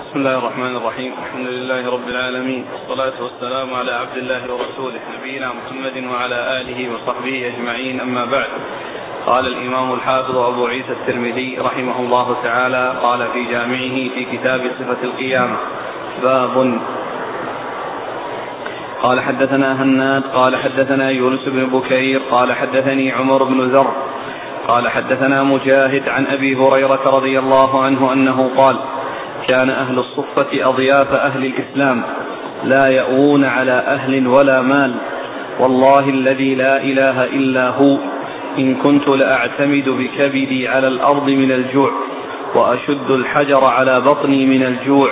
بسم الله الرحمن الرحيم. الحمد لله رب العالمين، والصلاة والسلام على عبد الله ورسوله نبينا محمد وعلى آله وصحبه أجمعين، أما بعد. قال الإمام الحافظ أبو عيسى الترمذي رحمه الله تعالى قال في جامعه في كتاب صفة القيامة: باب. قال حدثنا هناد قال حدثنا يونس بن بكير قال حدثني عمر بن زر قال حدثنا مجاهد عن أبي هريرة رضي الله عنه أنه قال: كان أهل الصفة أضياف أهل الإسلام لا يأوون على أهل ولا مال، والله الذي لا إله إلا هو إن كنت لأعتمد بكبدي على الأرض من الجوع، وأشد الحجر على بطني من الجوع،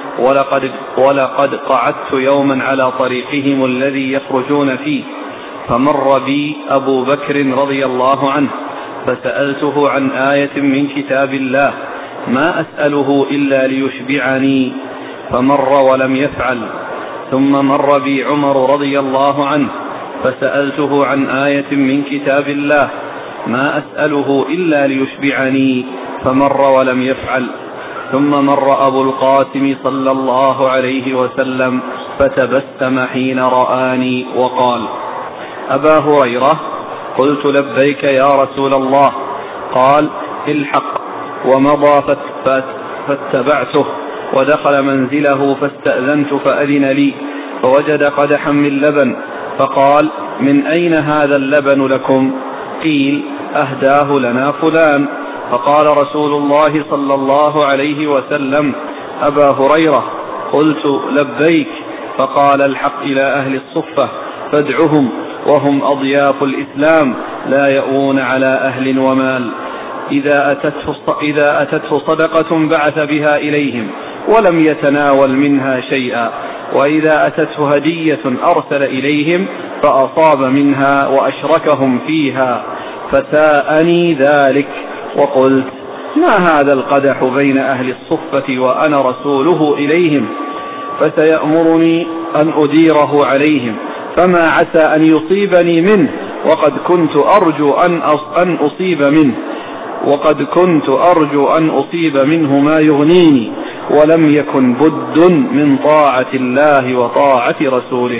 ولقد قعدت يوما على طريقهم الذي يخرجون فيه، فمر بي أبو بكر رضي الله عنه فسألته عن آية من كتاب الله ما أسأله إلا ليشبعني، فمر ولم يفعل. ثم مر بي عمر رضي الله عنه فسألته عن آية من كتاب الله ما أسأله إلا ليشبعني، فمر ولم يفعل. ثم مر أبو القاسم صلى الله عليه وسلم فتبسم حين رآني وقال: أبا هريرة؟ قلت: لبيك يا رسول الله. قال: الحق. ومضى فاتبعته، ودخل منزله فاستأذنت فأذن لي، فوجد قدحا من لبن، فقال: من أين هذا اللبن لكم؟ قيل: أهداه لنا فلان. فقال رسول الله صلى الله عليه وسلم: أبا هريرة؟ قلت: لبيك. فقال: الحق إلى أهل الصفة فادعهم، وهم أضياف الإسلام لا يأوون على أهل ومال. إذا أتته صدقة بعث بها إليهم ولم يتناول منها شيئا، وإذا أتته هدية أرسل إليهم فأصاب منها وأشركهم فيها، فساءني ذلك، وقلت: ما هذا القدح بين أهل الصفة وأنا رسوله إليهم؟ فسيأمرني أن أديره عليهم، فما عسى أن يصيبني منه، وقد كنت أرجو أن أصيب منه ما يغنيني، ولم يكن بد من طاعة الله وطاعة رسوله.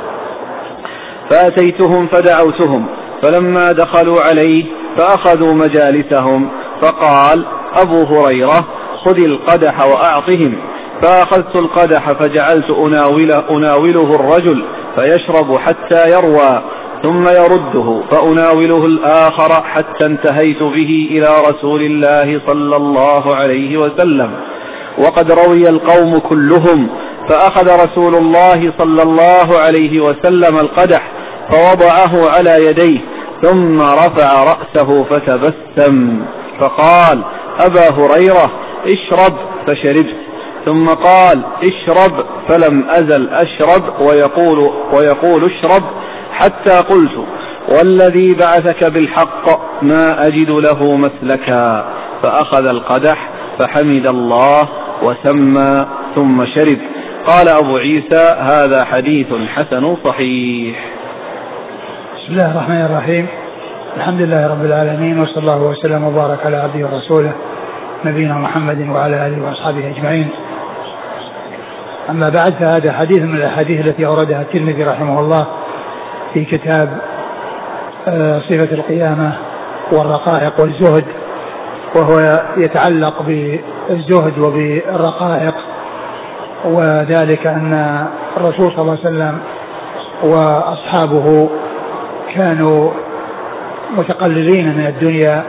فأتيتهم فدعوتهم، فلما دخلوا عليه فأخذوا مجالسهم، فقال أبو هريرة: خذ القدح وأعطهم. فأخذت القدح فجعلت أناوله الرجل فيشرب حتى يروى، ثم يرده، فأناوله الآخر حتى انتهيت به إلى رسول الله صلى الله عليه وسلم، وقد روي القوم كلهم. فأخذ رسول الله صلى الله عليه وسلم القدح فوضعه على يديه، ثم رفع رأسه فتبسم فقال: أبا هريرة، اشرب. فشربت. ثم قال: اشرب. فلم أزل أشرب ويقول اشرب، حتى قلت: والذي بعثك بالحق ما أجد له مسلكا. فأخذ القدح فحمد الله وسمى ثم شرب. قال أبو عيسى: هذا حديث حسن صحيح. بسم الله الرحمن الرحيم. الحمد لله رب العالمين، وصلى الله وسلم وبارك على عبده ورسوله نبينا محمد وعلى آله وأصحابه أجمعين. أما بعد، فهذا حديث من الأحاديث التي أوردها الترمذي رحمه الله في كتاب صفة القيامة والرقائق والزهد، وهو يتعلق بالزهد وبالرقائق، وذلك أن الرسول صلى الله عليه وسلم وأصحابه كانوا متقللين من الدنيا،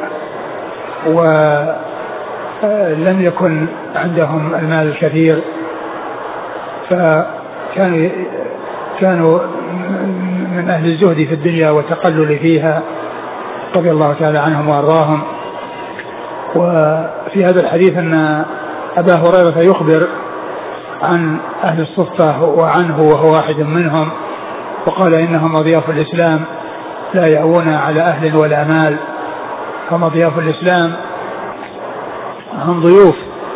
ولم يكن عندهم المال الكثير، فكانوا من أهل الزهد في الدنيا والتقلل فيها رضي الله تعالى عنهم وأرضاهم. وفي هذا الحديث أن أبا هريرة يخبر عن أهل الصفة وعنه وهو واحد منهم، وقال: إنهم أضياف الإسلام لا يأوون على أهل ولا مال. هم أضياف الإسلام، هم ضيوف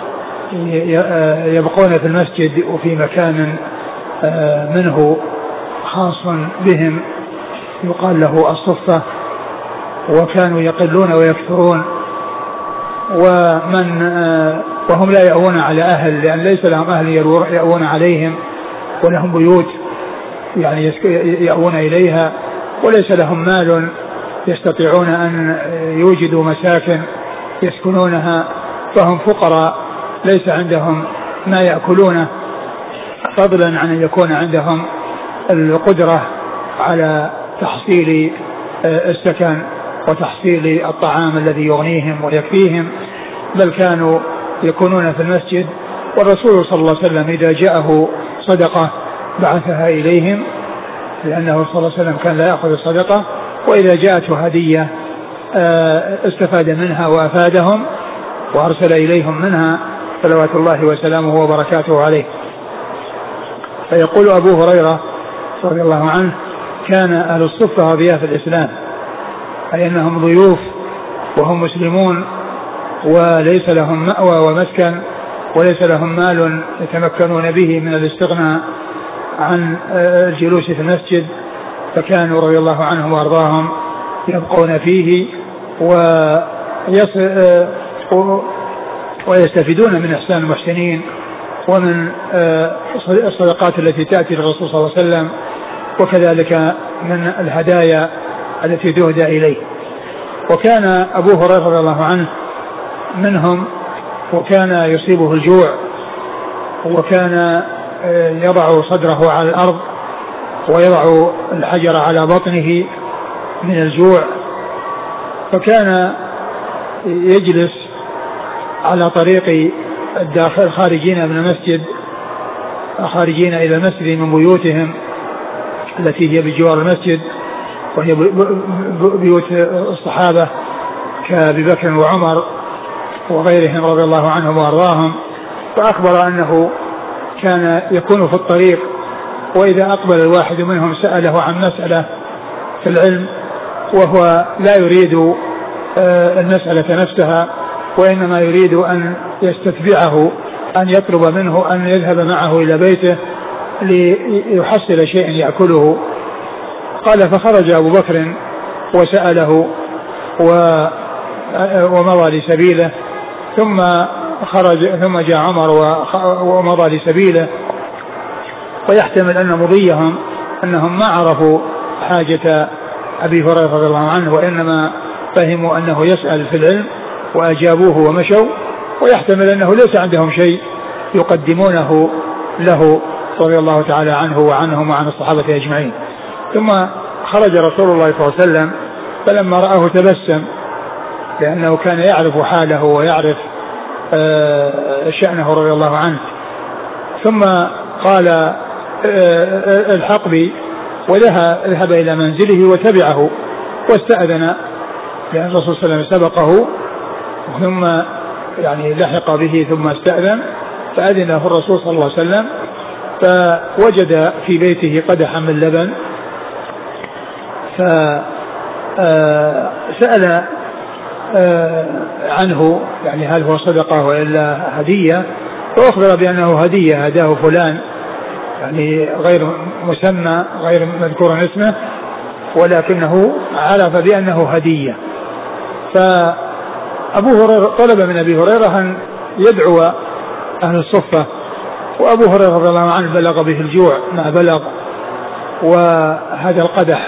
يبقون في المسجد وفي مكان منه خاص بهم يقال له الصفة، وكانوا يقلون ويكثرون، ومن وهم لا يأوون على أهل، لأن ليس لهم أهل يأوون عليهم، ولهم بيوت يعني يأوون إليها، وليس لهم مال يستطيعون أن يوجدوا مساكن يسكنونها، فهم فقراء ليس عندهم ما يأكلونه، فضلا عن أن يكون عندهم القدرة على تحصيل السكن وتحصيل الطعام الذي يغنيهم ويكفيهم، بل كانوا يكونون في المسجد، والرسول صلى الله عليه وسلم إذا جاءه صدقة بعثها إليهم، لأنه صلى الله عليه وسلم كان لا يأخذ الصدقة، وإذا جاءته هدية استفاد منها وأفادهم وأرسل إليهم منها صلوات الله وسلامه وبركاته عليه. فيقول أبو هريرة رضي الله عنه: كان أهل الصفة أضياف الإسلام، أي أنهم ضيوف وهم مسلمون، وليس لهم مأوى ومسكن، وليس لهم مال يتمكنون به من الاستغناء عن الجلوس في المسجد، فكانوا رضي الله عنهم وأرضاهم يبقون فيه ويستفيدون من إحسان المحسنين ومن الصدقات التي تأتي للرسول صلى الله عليه وسلم، وكذلك من الهدايا التي تهدى إليه. وكان أبو هريرة رضي الله عنه منهم، وكان يصيبه الجوع، وكان يضع صدره على الأرض ويضع الحجر على بطنه من الجوع، فكان يجلس على طريق الخارجين من المسجد، خارجين إلى المسجد من بيوتهم التي هي بجوار المسجد، وهي بيوت الصحابة كأبي بكر وعمر وغيرهم رضي الله عنهم وأرضاهم. فأخبر أنه كان يكون في الطريق، وإذا أقبل الواحد منهم سأله عن مسألة في العلم، وهو لا يريد المسألة نفسها، وإنما يريد أن يستتبعه، أن يطلب منه أن يذهب معه إلى بيته ليحصل شيئا يأكله. قال: فخرج أبو بكر وسأله ومضى لسبيله، ثم جاء عمر ومضى لسبيله، ويحتمل أن مضيهم أنهم ما عرفوا حاجة أبي هريرة رضي الله عنه، وإنما فهموا أنه يسأل في العلم وأجابوه ومشوا، ويحتمل أنه ليس عندهم شيء يقدمونه له رضي الله تعالى عنه وعنهم وعن الصحابة أجمعين. ثم خرج رسول الله صلى الله عليه وسلم، فلما رآه تبسم، لأنه كان يعرف حاله ويعرف شأنه رضي الله عنه، ثم قال: الحق بي، وذهب إلى منزله وتبعه واستأذن، لأن الرسول صلى الله عليه وسلم سبقه ثم يعني لحق به ثم استأذن، فأذنه الرسول صلى الله عليه وسلم، فوجد في بيته قدحا من لبن، فسأل عنه، يعني هل هو صدقة وإلا هدية، فأخبر بأنه هدية هداه فلان، يعني غير مسمى غير مذكور اسمه، ولكنه عرف بأنه هدية. فأبو هريرة طلب من أبي هريرة أن يدعو أهل الصفة، وأبو هريرة رضي الله عنه بلغ به الجوع ما بلغ، وهذا القدح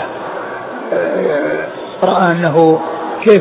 رأى أنه كيف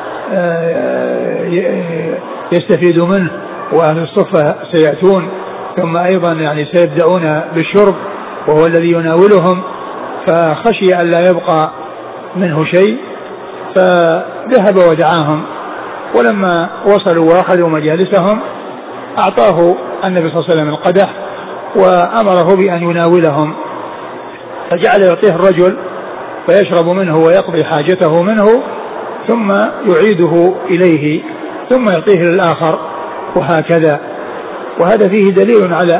يستفيد منه، وأهل الصفة سيأتون، ثم أيضا يعني سيبدأون بالشرب وهو الذي يناولهم، فخشي أن لا يبقى منه شيء، فذهب ودعاهم، ولما وصلوا وأخذوا مجالسهم أعطاه النبي صلى الله عليه وسلم القدح وأمره بأن يناولهم، فجعل يعطيه الرجل فيشرب منه ويقضي حاجته منه، ثم يعيده إليه، ثم يعطيه للآخر، وهكذا. وهذا فيه دليل على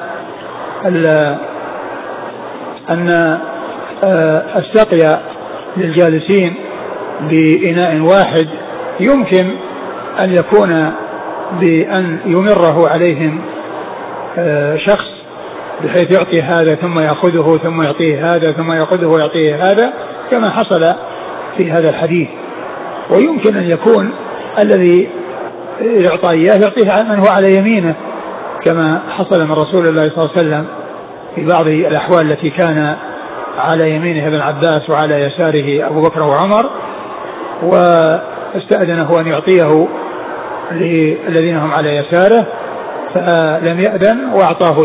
أن السقي للجالسين بإناء واحد يمكن أن يكون بأن يمره عليهم شخص، بحيث يعطي هذا ثم يأخذه ثم يعطيه هذا ثم يأخذه ويعطيه هذا، كما حصل في هذا الحديث. ويمكن أن يكون الذي يعطى إياه يعطيه من هو على يمينه، كما حصل من رسول الله صلى الله عليه وسلم في بعض الأحوال التي كان على يمينه ابن عباس وعلى يساره أبو بكر وعمر، واستأذنه أن يعطيه للذين هم على يساره فلم يأذن وأعطاه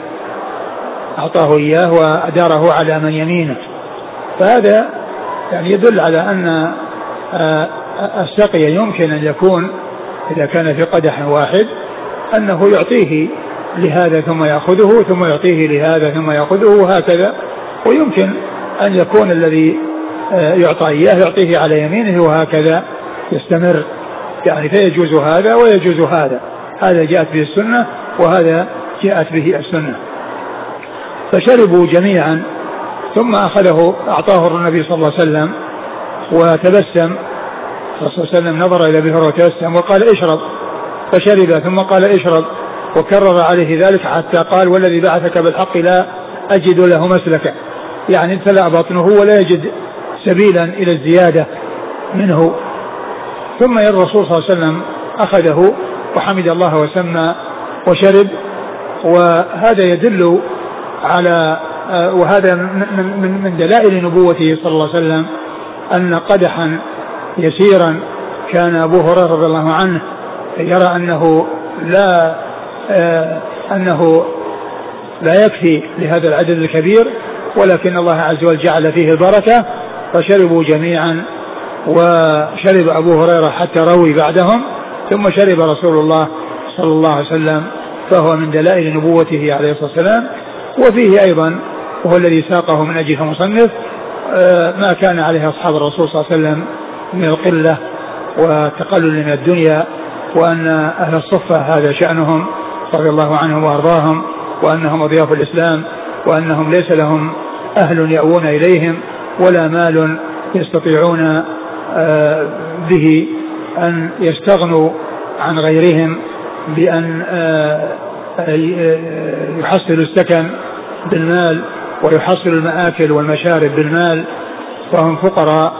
إياه وأداره على من يمينه. فهذا يعني يدل على أن السقي يمكن أن يكون إذا كان في قدح واحد أنه يعطيه لهذا ثم يأخذه ثم يعطيه لهذا ثم يأخذه وهكذا، ويمكن أن يكون الذي يعطى إياه يعطيه على يمينه وهكذا يستمر، يعني فيجوز هذا ويجوز هذا، هذا جاءت به السنة وهذا جاءت به السنة. فشربوا جميعا ثم أخذه أعطاه النبي صلى الله عليه وسلم وتبسم، الرسول صلى الله عليه وسلم نظر إلى أبي هريرة وتبسم وقال اشرب، فشرب ثم قال اشرب وكرر عليه ذلك حتى قال والذي بعثك بالحق لا أجد له مسلكا، يعني امتلأ بطنه ولا يجد سبيلا إلى الزيادة منه. ثم الرسول صلى الله عليه وسلم أخذه وحمد الله وسمى وشرب، وهذا يدل على وهذا من دلائل نبوته صلى الله عليه وسلم أن قدحا يسيرا كان أبو هريرة رضي الله عنه يرى أنه لا يكفي لهذا العدد الكبير، ولكن الله عز وجل جعل فيه البركة، فشربوا جميعا وشرب أبو هريرة حتى روي بعدهم، ثم شرب رسول الله صلى الله عليه وسلم، فهو من دلائل نبوته عليه الصلاة والسلام. وفيه أيضا وهو الذي ساقه من أجله المصنف ما كان عليه أصحاب الرسول صلى الله عليه وسلم من القلة والتقلل من الدنيا، وأن أهل الصفة هذا شأنهم رضي الله عنهم وأرضاهم، وأنهم أضياف الإسلام، وأنهم ليس لهم أهل يأوون إليهم ولا مال يستطيعون به أن يستغنوا عن غيرهم بأن يحصلوا السكن بالمال ويحصلوا المآكل والمشارب بالمال، وهم فقراء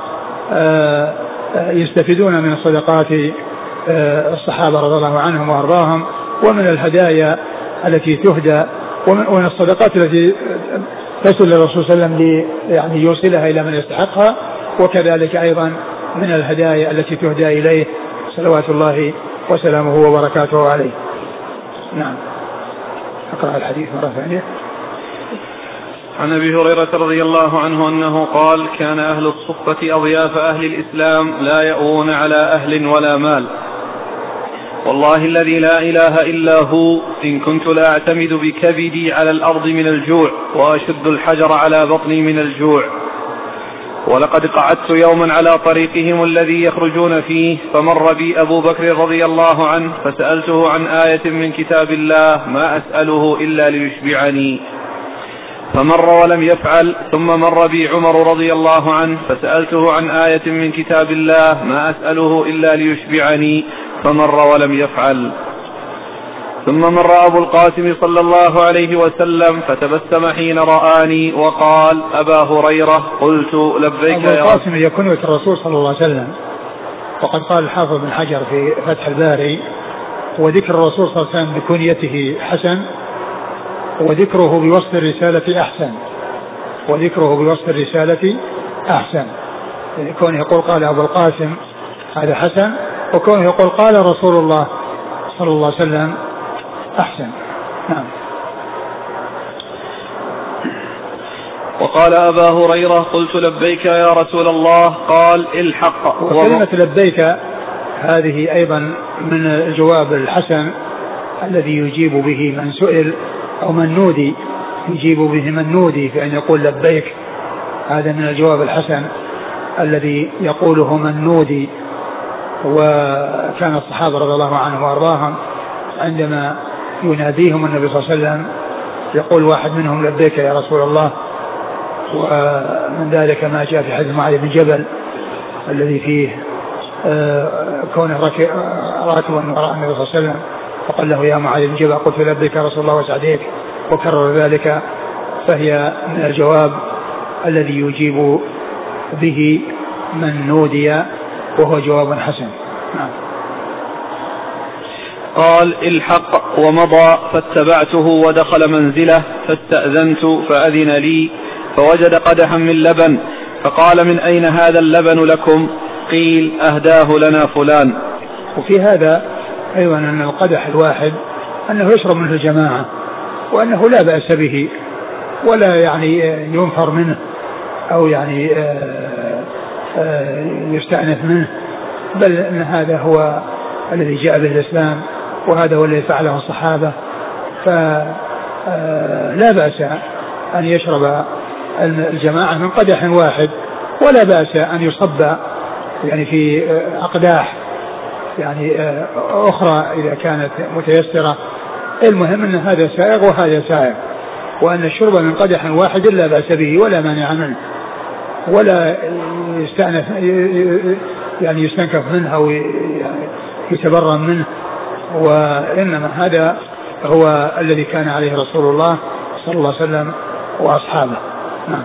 يستفيدون من الصدقات الصحابة رضي الله عنهم وأرضاهم، ومن الهدايا التي تهدى، ومن الصدقات التي تصل للرسول صلى الله عليه وسلم يعني يوصلها إلى من يستحقها، وكذلك أيضا من الهدايا التي تهدى إليه صلوات الله وسلامه وبركاته عليه. نعم. أقرأ الحديث مرة ثانية. عن أبي هريرة رضي الله عنه أنه قال كان أهل الصفة أضياف أهل الإسلام لا يأوون على أهل ولا مال، والله الذي لا إله إلا هو إن كنت لا أعتمد بكبدي على الأرض من الجوع وأشد الحجر على بطني من الجوع. ولقد قعدت يوما على طريقهم الذي يخرجون فيه فمر بي أبو بكر رضي الله عنه فسألته عن آية من كتاب الله ما أسأله إلا ليشبعني، فمر ولم يفعل. ثم مر بي عمر رضي الله عنه فسألته عن آية من كتاب الله ما أسأله إلا ليشبعني، فمر ولم يفعل. ثم مر أبو القاسم صلى الله عليه وسلم فتبسم حين رآني وقال أبا هريرة، قلت لبيك يا أبو القاسم يكون الرسول صلى الله عليه وسلم، وقد قال الحافظ بن حجر في فتح الباري وذكر الرسول صلى الله عليه وسلم بكنيته حسن، وذكره بوصف الرسالة أحسن، وذكره بوصف الرسالة أحسن، كونه يقول قال أبو القاسم هذا حسن، وكونه يقول قال رسول الله صلى الله عليه وسلم أحسن. نعم. وقال أبا هريرة قلت لبيك يا رسول الله، قال الحق. وكلمة لبيك هذه أيضا من الجواب الحسن الذي يجيب به من سئل أو من نودي، يجيب به من نودي في أن يقول لبيك، هذا من الجواب الحسن الذي يقوله من نودي. وكان الصحابة رضي الله عنهم وأرضاهم عندما يناديهم النبي صلى الله عليه وسلم يقول واحد منهم لبيك يا رسول الله. ومن ذلك ما جاء في حديث معاذ بن جبل الذي فيه كونه راكبا وراء النبي صلى الله عليه وسلم فقال له يا معاذ بن جبل، قلت لبيك يا رسول الله وسعديك، وكرر ذلك، فهي من الجواب الذي يجيب به من نودي، وهو جواب حسن. نعم. قال الحق ومضى، فاتبعته ودخل منزله، فاستأذنت فأذن لي، فوجد قدحا من لبن، فقال من أين هذا اللبن لكم؟ قيل أهداه لنا فلان. وفي هذا أيضا أن القدح الواحد أنه يشرب منه الجماعة، وأنه لا بأس به ولا يعني ينفر منه أو يعني يستأنف منه، بل أن هذا هو الذي جاء به الإسلام، وهذا هو الذي فعله الصحابة، فلا بأس أن يشرب الجماعة من قدح واحد، ولا بأس أن يصب يعني في أقداح يعني أخرى إذا كانت متيسرة. المهم أن هذا سائغ وهذا سائغ، وأن الشرب من قدح واحد لا بأس به ولا مانع منه، ولا يستأنف يعني يستنكف منه أو يتبرم منه، وإنما هذا هو الذي كان عليه رسول الله صلى الله عليه وسلم وأصحابه. نعم.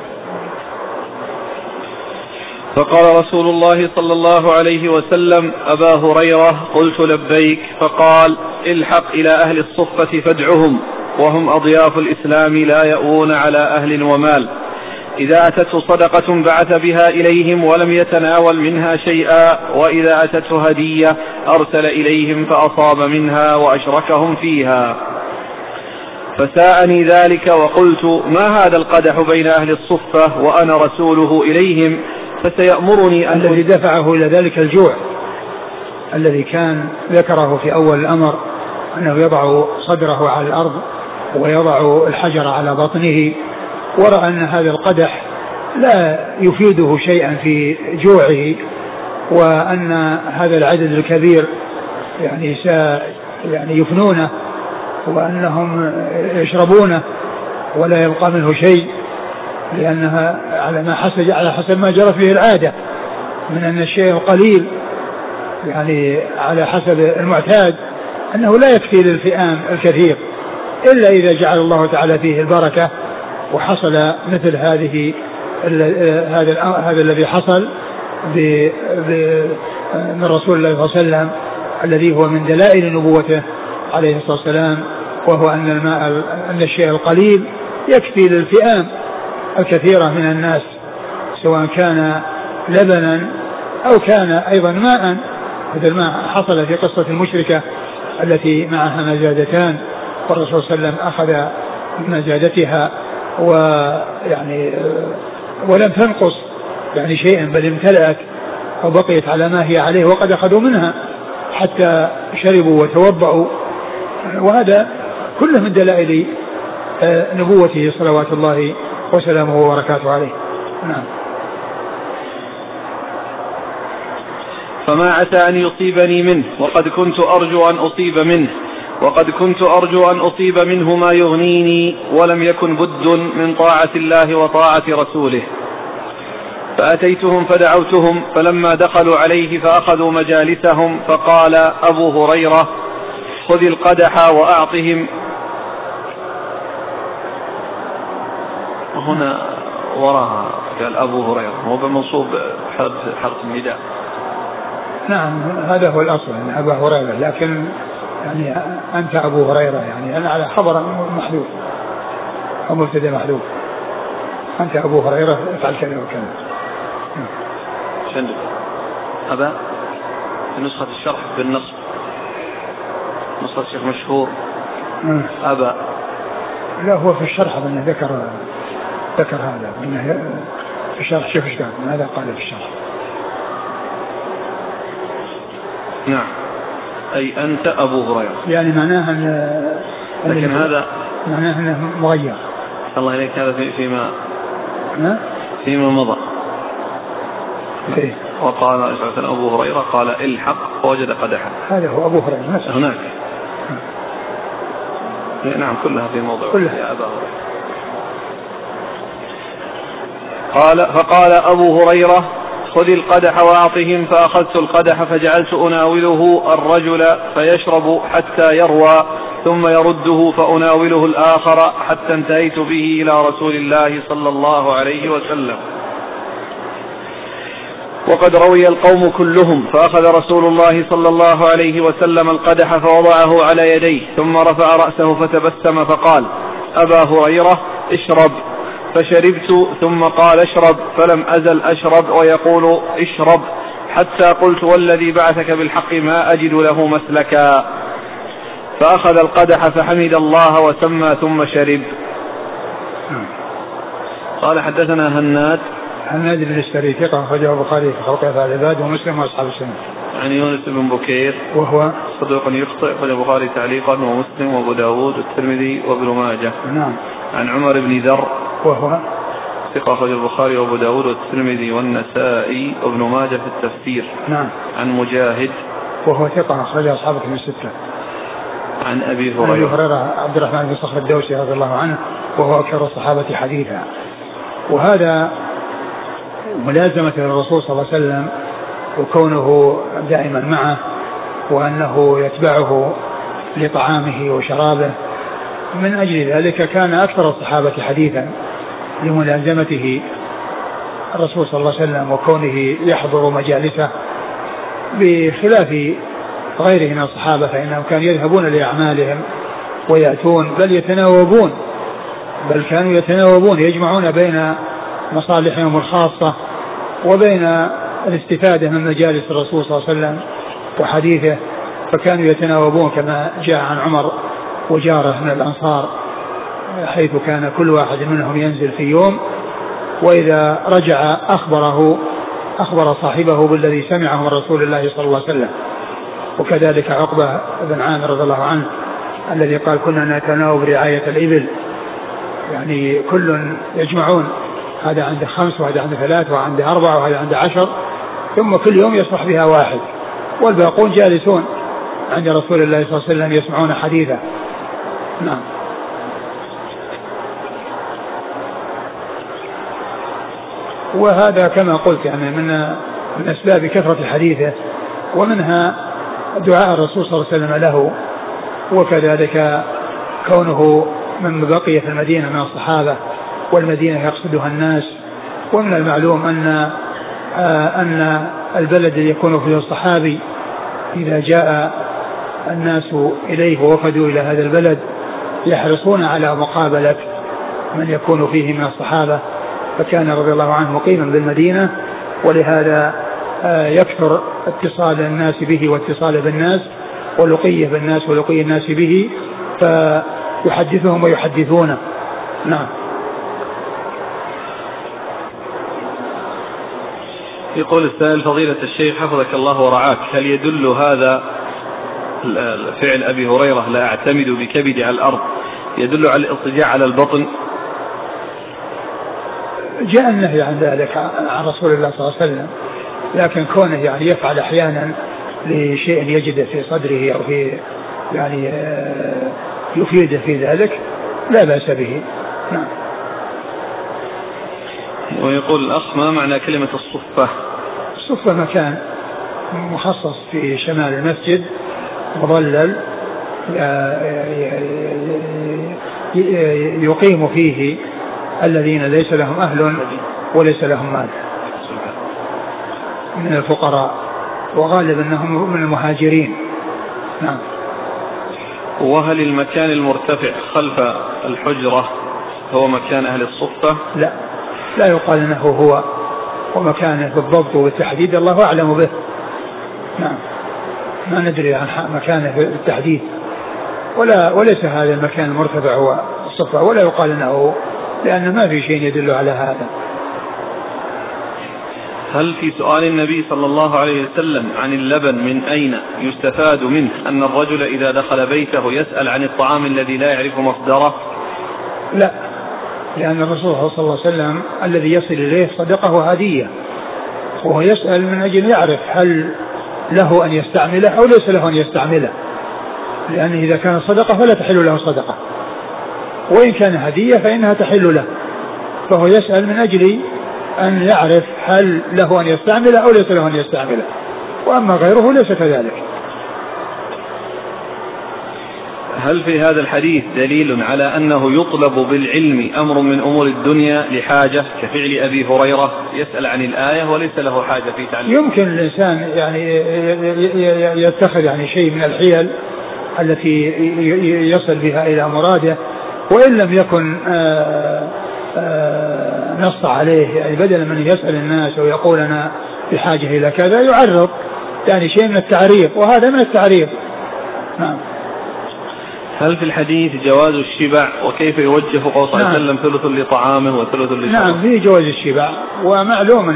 فقال رسول الله صلى الله عليه وسلم أبا هريرة قلت لبيك، فقال الحق إلى أهل الصفة فادعهم، وهم أضياف الإسلام لا يأوون على أهل ومال، إذا أتته صدقة بعث بها إليهم ولم يتناول منها شيئا، وإذا أتته هدية أرسل إليهم فأصاب منها وأشركهم فيها. فساءني ذلك وقلت ما هذا القدح بين أهل الصفة وأنا رسوله إليهم، فسيأمرني أن الذي دفعه إلى ذلك الجوع الذي كان ذكره في أول الأمر، أنه يضع صدره على الأرض ويضع الحجر على بطنه، ورأى أن هذا القدح لا يفيده شيئا في جوعه، وأن هذا العدد الكبير يعني يعني يفنونه، وأنهم يشربونه ولا يبقى منه شيء، لأنها على حسب ما جرت به العادة من أن الشيء القليل يعني على حسب المعتاد أنه لا يكفي للفئام الكثير، إلا إذا جعل الله تعالى فيه البركة وحصل مثل هذا الذي حصل من رسول الله صلى الله عليه وسلم، الذي هو من دلائل نبوته عليه الصلاة والسلام، وهو أن الشيء القليل يكفي للفئام الكثيرة من الناس، سواء كان لبنا أو كان أيضا ماء. هذا الماء حصل في قصة المشركة التي معها مزادتان، والرسول صلى الله عليه وسلم أخذ مزادتها ويعني ولم تنقص يعني شيئا، بل امتلأت أو بقيت على ما هي عليه، وقد أخذوا منها حتى شربوا وتوضأوا، وهذا كله من دلائل نبوته صلوات الله وسلامه وبركاته عليه. نعم. فما عسى أن يصيبني منه وقد كنت أرجو أن أصيب منه ما يغنيني، ولم يكن بد من طاعة الله وطاعة رسوله. فأتيتهم فدعوتهم، فلما دخلوا عليه فأخذوا مجالسهم، فقال أبو هريرة خذ القدح وأعطهم. هنا وراها قال أبو هريرة، هو بمنصوب حرف النداء. نعم هذا هو الأصل يعني أبو هريرة، لكن يعني أنت أبو هريرة يعني أنا على خبر محذوف أو مبتدأ محذوف، أنت أبو هريرة افعل كذا وكذا. شنو أبا في نسخة الشرح بالنصب، نسخة الشيخ مشهور أبا. لا هو في الشرح أنه ذكر هذا في الشرح. شوف ايش قال، ماذا قال في الشرح. نعم أي أنت أبو هريرة، يعني معناها لكن هذا معناها أنه مغير. الله إليك هذا فيما مضى. وقال أبو هريرة قال الحق وجد قدحا، هذا هو أبو هريرة نفسه هناك. نعم كلها في موضوع يا أبا هريرة. فقال أبو هريرة خذ القدح وأعطهم، فأخذت القدح فجعلت أناوله الرجل فيشرب حتى يروى، ثم يرده فأناوله الآخر حتى انتهيت به إلى رسول الله صلى الله عليه وسلم. وقد روي القوم كلهم، فأخذ رسول الله صلى الله عليه وسلم القدح فوضعه على يديه، ثم رفع رأسه فتبسم فقال: أبا هريرة اشرب. فشربت، ثم قال: اشرب. فلم أزل أشرب ويقول: اشرب، حتى قلت: والذي بعثك بالحق ما أجد له مسلكا. فأخذ القدح فحمد الله وسمى ثم شرب. قال: حدثنا هناد بن السري ثقة أخرجه البخاري في خلق أفعال العباد ومسلم وأصحاب السنة. عن يونس بن بكير وهو صدوق يخطئ، أخرجه البخاري تعليقا ومسلم وأبو داود والترمذي وابن ماجه. نعم. عن عمر بن ذر وهو ثقة، أخرجه البخاري وأبو داود والترمذي والنسائي وابن ماجه في التفسير. نعم. عن مجاهد وهو ثقة أخرجه أصحاب الكتب الستة. عن أبي هريرة عبد الرحمن بن صخر الدوسي رضي الله عنه، وهو أكثر الصحابة حديثا. وهذا ملازمة للرسول صلى الله عليه وسلم وكونه دائما معه، وأنه يتبعه لطعامه وشرابه. من أجل ذلك كان أكثر الصحابة حديثا لملازمته الرسول صلى الله عليه وسلم وكونه يحضر مجالسه، بخلاف غيره من الصحابة فإنهم كانوا يذهبون لأعمالهم ويأتون، بل كانوا يتناوبون يجمعون بين مصالحهم الخاصة وبين الاستفادة من مجالس الرسول صلى الله عليه وسلم وحديثه، فكانوا يتناوبون كما جاء عن عمر وجاره من الأنصار، حيث كان كل واحد منهم ينزل في يوم، وإذا رجع أخبر صاحبه بالذي سمعه من رسول الله صلى الله عليه وسلم. وكذلك عقبة بن عامر رضي الله عنه الذي قال: كنا نتناوب رعاية الإبل، يعني كل يجمعون، هذا عنده 5 وهذا عنده 3 وعنده 4 وهذا عنده 10، ثم كل يوم يصبح بها واحد، والباقون جالسون عند رسول الله صلى الله عليه وسلم يسمعون حديثه. نعم. وهذا كما قلت يعني من أسباب كثرة حديثه، ومنها دعاء الرسول صلى الله عليه وسلم له، وكذلك كونه من بقي في المدينة من الصحابة، والمدينة يقصدها الناس. ومن المعلوم أن البلد الذي يكون فيه الصحابي إذا جاء الناس إليه ووفدوا إلى هذا البلد يحرصون على مقابلة من يكون فيه من الصحابة، فكان رضي الله عنه مقيما بالمدينة، ولهذا يكثر اتصال الناس به واتصال بالناس، ولقيه بالناس ولقي الناس به، فيحدثهم ويحدثونه. نعم. يقول السائل: فضيلة الشيخ حفظك الله ورعاك، هل يدل هذا فعل أبي هريرة لا أعتمد بكبدي على الأرض يدل على الاضطجاع على البطن؟ جاء النهي عن ذلك عن رسول الله صلى الله عليه وسلم، لكن كونه يعني يفعل أحيانا لشيء يجد في صدره أو في يعني يفيد في ذلك لا بأس به. نعم. ويقول الأخ: ما معنى كلمة الصفة؟ الصفة مكان مخصص في شمال المسجد مظلل يقيم فيه الذين ليس لهم أهل وليس لهم مال من الفقراء، وغالب أنهم من المهاجرين. نعم. وهل المكان المرتفع خلف الحجرة هو مكان أهل الصفة؟ لا يقال أنه هو، ومكانه بالضبط والتحديد الله أعلم به. نعم. ما ندري عن مكانه بالتحديد، وليس هذا المكان المرتفع هو الصفة، ولا يقال أنه، لأن ما في شيء يدل على هذا. هل في سؤال النبي صلى الله عليه وسلم عن اللبن من أين يستفاد منه أن الرجل إذا دخل بيته يسأل عن الطعام الذي لا يعرف مصدره؟ لا، لأن الرسول صلى الله عليه وسلم الذي يصل إليه صدقه وهدية، وهو يسأل من أجل يعرف هل له أن يستعمله أو ليس له أن يستعمله، لأنه إذا كان صدقة فلا تحل له صدقة، وإن كان هدية فإنها تحل له، فهو يسأل من أجل أن يعرف هل له أن يستعمله أو ليس له أن يستعمله، وأما غيره ليس كذلك. هل في هذا الحديث دليل على أنه يطلب بالعلم أمر من أمور الدنيا لحاجة كفعل أبي هريرة يسأل عن الآية وليس له حاجة في تعليم؟ يمكن الإنسان يعني يتخذ يعني شيء من الحيل التي يصل بها إلى مراده، وإن لم يكن نص عليه، يعني بدل من يسأل الناس ويقول أنا بحاجة إلى كذا يعرض يعني شيء من التعريض، وهذا من التعريض. نعم. هل في الحديث جواز الشبع وكيف يوجه قول صلى الله عليه وسلم ثلث لطعامه وثلث لشرابه؟ نعم، في جواز الشبع، ومعلوم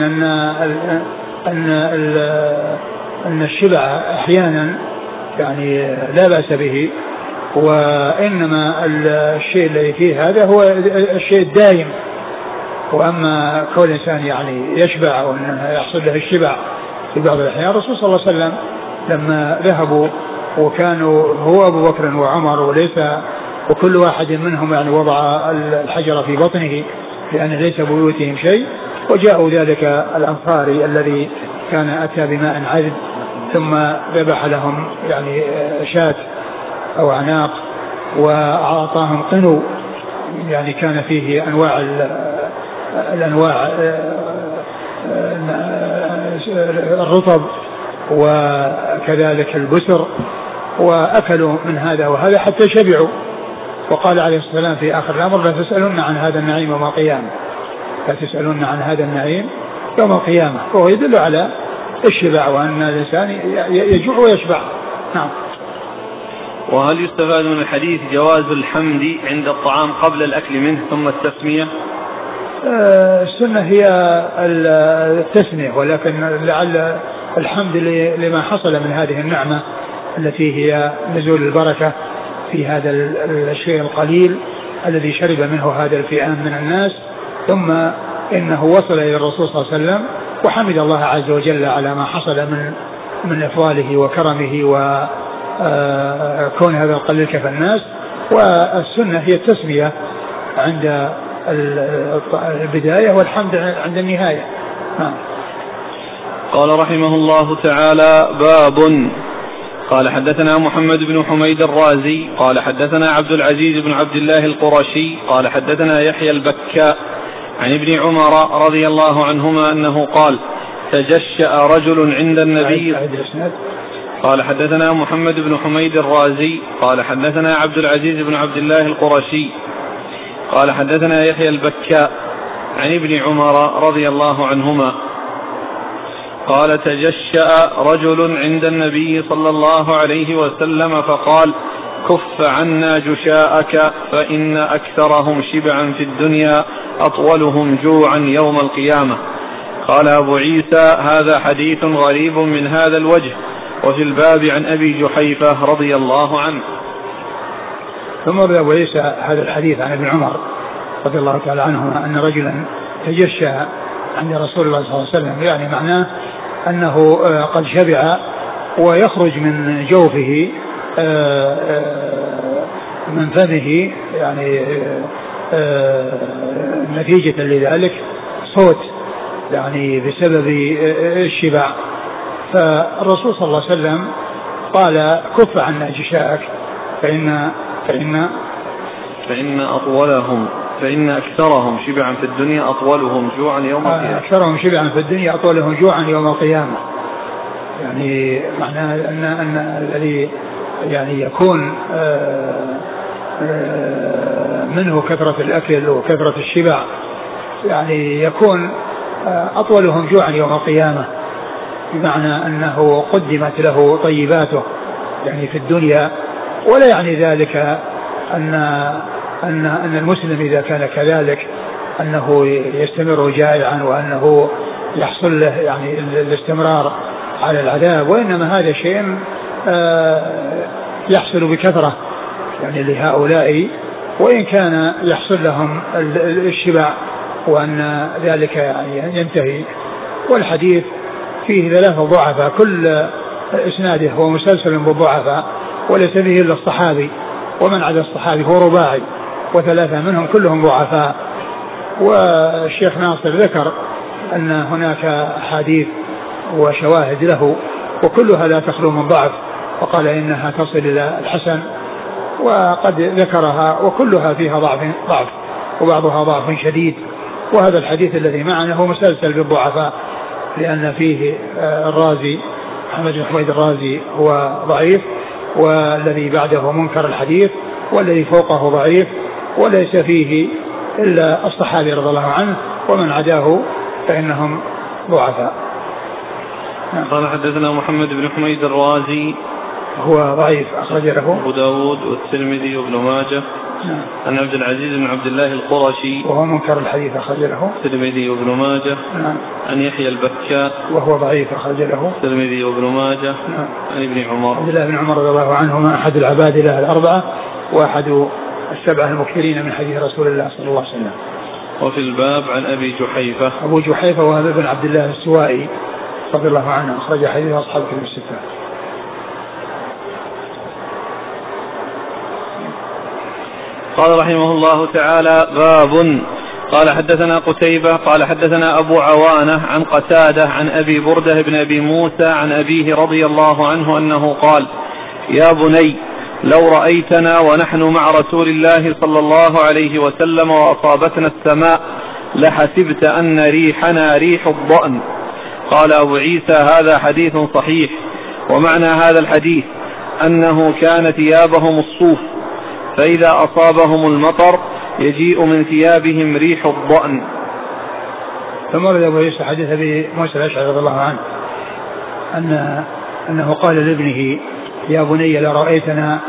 أن الشبع أحيانا يعني لا بأس به، وإنما الشيء الذي فيه هذا هو الشيء الدائم. وأما كل إنسان يعني يشبع وأنه يحصل له الشبع في بعض الأحيان، الرسول صلى الله عليه وسلم لما ذهبوا وكانوا هو أبو بكر وعمر وليس وكل واحد منهم يعني وضع الحجر في بطنه لأن ليس بيوتهم شيء، وجاءوا ذلك الأنصاري الذي كان أتى بماء عذب ثم ذبح لهم يعني شاة أو عناق وأعطاهم قنو يعني كان فيه الأنواع الرطب وكذلك البسر، وأكلوا من هذا وهذا حتى شبعوا. وقال عليه الصلاة والسلام في آخر الأمر: لا تسألون عن هذا النعيم يوم القيامة، لا تسألون عن هذا النعيم يوم القيامة. وهو يدل على الشبع وأن الإنسان يجوع ويشبع. نعم. وهل يستفاد من الحديث جواز الحمد عند الطعام قبل الأكل منه ثم التسمية؟ السنة هي التسمية، ولكن لعل الحمد لما حصل من هذه النعمة التي هي نزول البركة في هذا الشيء القليل الذي شرب منه هذا الفئام من الناس، ثم إنه وصل إلى الرسول صلى الله عليه وسلم وحمد الله عز وجل على ما حصل من إفضاله وكرمه وكون هذا القليل كفى الناس. والسنة هي التسمية عند البداية والحمد عند النهاية. قال رحمه الله تعالى: باب. قال حدثنا محمد بن حميد الرازي قال حدثنا عبد العزيز بن عبد الله القرشي قال حدثنا يحيى البكاء عن ابن عمر رضي الله عنهما أنه قال: تجشأ رجل عند النبي. قال حدثنا محمد بن حميد الرازي قال حدثنا عبد العزيز بن عبد الله القرشي قال حدثنا يحيى البكاء عن ابن عمر رضي الله عنهما قال: تجشأ رجل عند النبي صلى الله عليه وسلم فقال: كف عنا جشاءك فإن أكثرهم شبعا في الدنيا أطولهم جوعا يوم القيامة. قال أبو عيسى: هذا حديث غريب من هذا الوجه. وفي الباب عن أبي جحيفة رضي الله عنه. ثم أبو عيسى هذا الحديث عن ابن عمر رضي الله تعالى عنهما أن رجلا تجشأ عند رسول الله صلى الله عليه وسلم، يعني معناه أنه قد شبع ويخرج من جوفه من فمه يعني نتيجة لذلك صوت يعني بسبب الشبع. فالرسول صلى الله عليه وسلم قال: كف عنا جشاءك فإن أكثرهم شبعا في الدنيا أطولهم جوعا يوم القيامة. أكثرهم شبعا في الدنيا أطولهم جوعا يوم القيامة، يعني معناه أن الذي يعني يكون منه كثرة الأكل وكثرة الشبع يعني يكون أطولهم جوعا يوم القيامة، بمعنى أنه قدمت له طيباته يعني في الدنيا. ولا يعني ذلك أن المسلم إذا كان كذلك أنه يستمر جائعا وأنه يحصل له يعني الاستمرار على العذاب، وإنما هذا شيء يحصل بكثرة يعني لهؤلاء، وإن كان يحصل لهم الشبع وأن ذلك يعني ينتهي. والحديث فيه 3 ضعفاء، كل إسناده هو مسلسل بالضعفاء وليس فيه إلا الصحابي، ومن عدا الصحابي هو رباعي، و3 منهم كلهم ضعفاء. والشيخ ناصر ذكر أن هناك أحاديث وشواهد له وكلها لا تخلو من ضعف، وقال إنها تصل إلى الحسن وقد ذكرها وكلها فيها ضعف وبعضها ضعف شديد. وهذا الحديث الذي معنا هو مسلسل بالضعفاء، لأن فيه الرازي محمد بن حميد الرازي هو ضعيف، والذي بعده منكر الحديث، والذي فوقه ضعيف، وليس فيه إلا الصحابي رضي الله عنه، ومن عداه فإنهم ضعفاء. قال حدثنا محمد بن حميد الرازي هو ضعيف أخرج له أبو داود والترمذي وابن ماجه. عن عبد العزيز بن عبد الله القرشي وهو منكر الحديث أخرج له الترمذي وابن ماجه. عن يحيى البكاء وهو ضعيف أخرج له الترمذي وابن ماجه. عن ابن عمر عبد الله بن عمر رضي الله عنهما أحد العبادلة الأربعة وأحد السبعة المكثرين من حديث رسول الله صلى الله عليه وسلم. وفي الباب عن أبي جحيفة أبو جحيفة وهب بن عبد الله السوائي رضي الله عنه أخرج حديث أصحاب كتب الستة. قال رحمه الله تعالى: باب. قال حدثنا قتيبة قال حدثنا أبو عوانة عن قتادة عن أبي بردة بن أبي موسى عن أبيه رضي الله عنه أنه قال: يا بني لو رأيتنا ونحن مع رسول الله صلى الله عليه وسلم وأصابتنا السماء لحسبت أن ريحنا ريح الضأن. قال أبو عيسى: هذا حديث صحيح. ومعنى هذا الحديث أنه كان ثيابهم الصوف، فإذا أصابهم المطر يجيء من ثيابهم ريح الضأن. ثم ورد أبو عيسى حديث أبي موسى الأشعري رضي الله عنه أنه قال لابنه: يا بني لو رأيتنا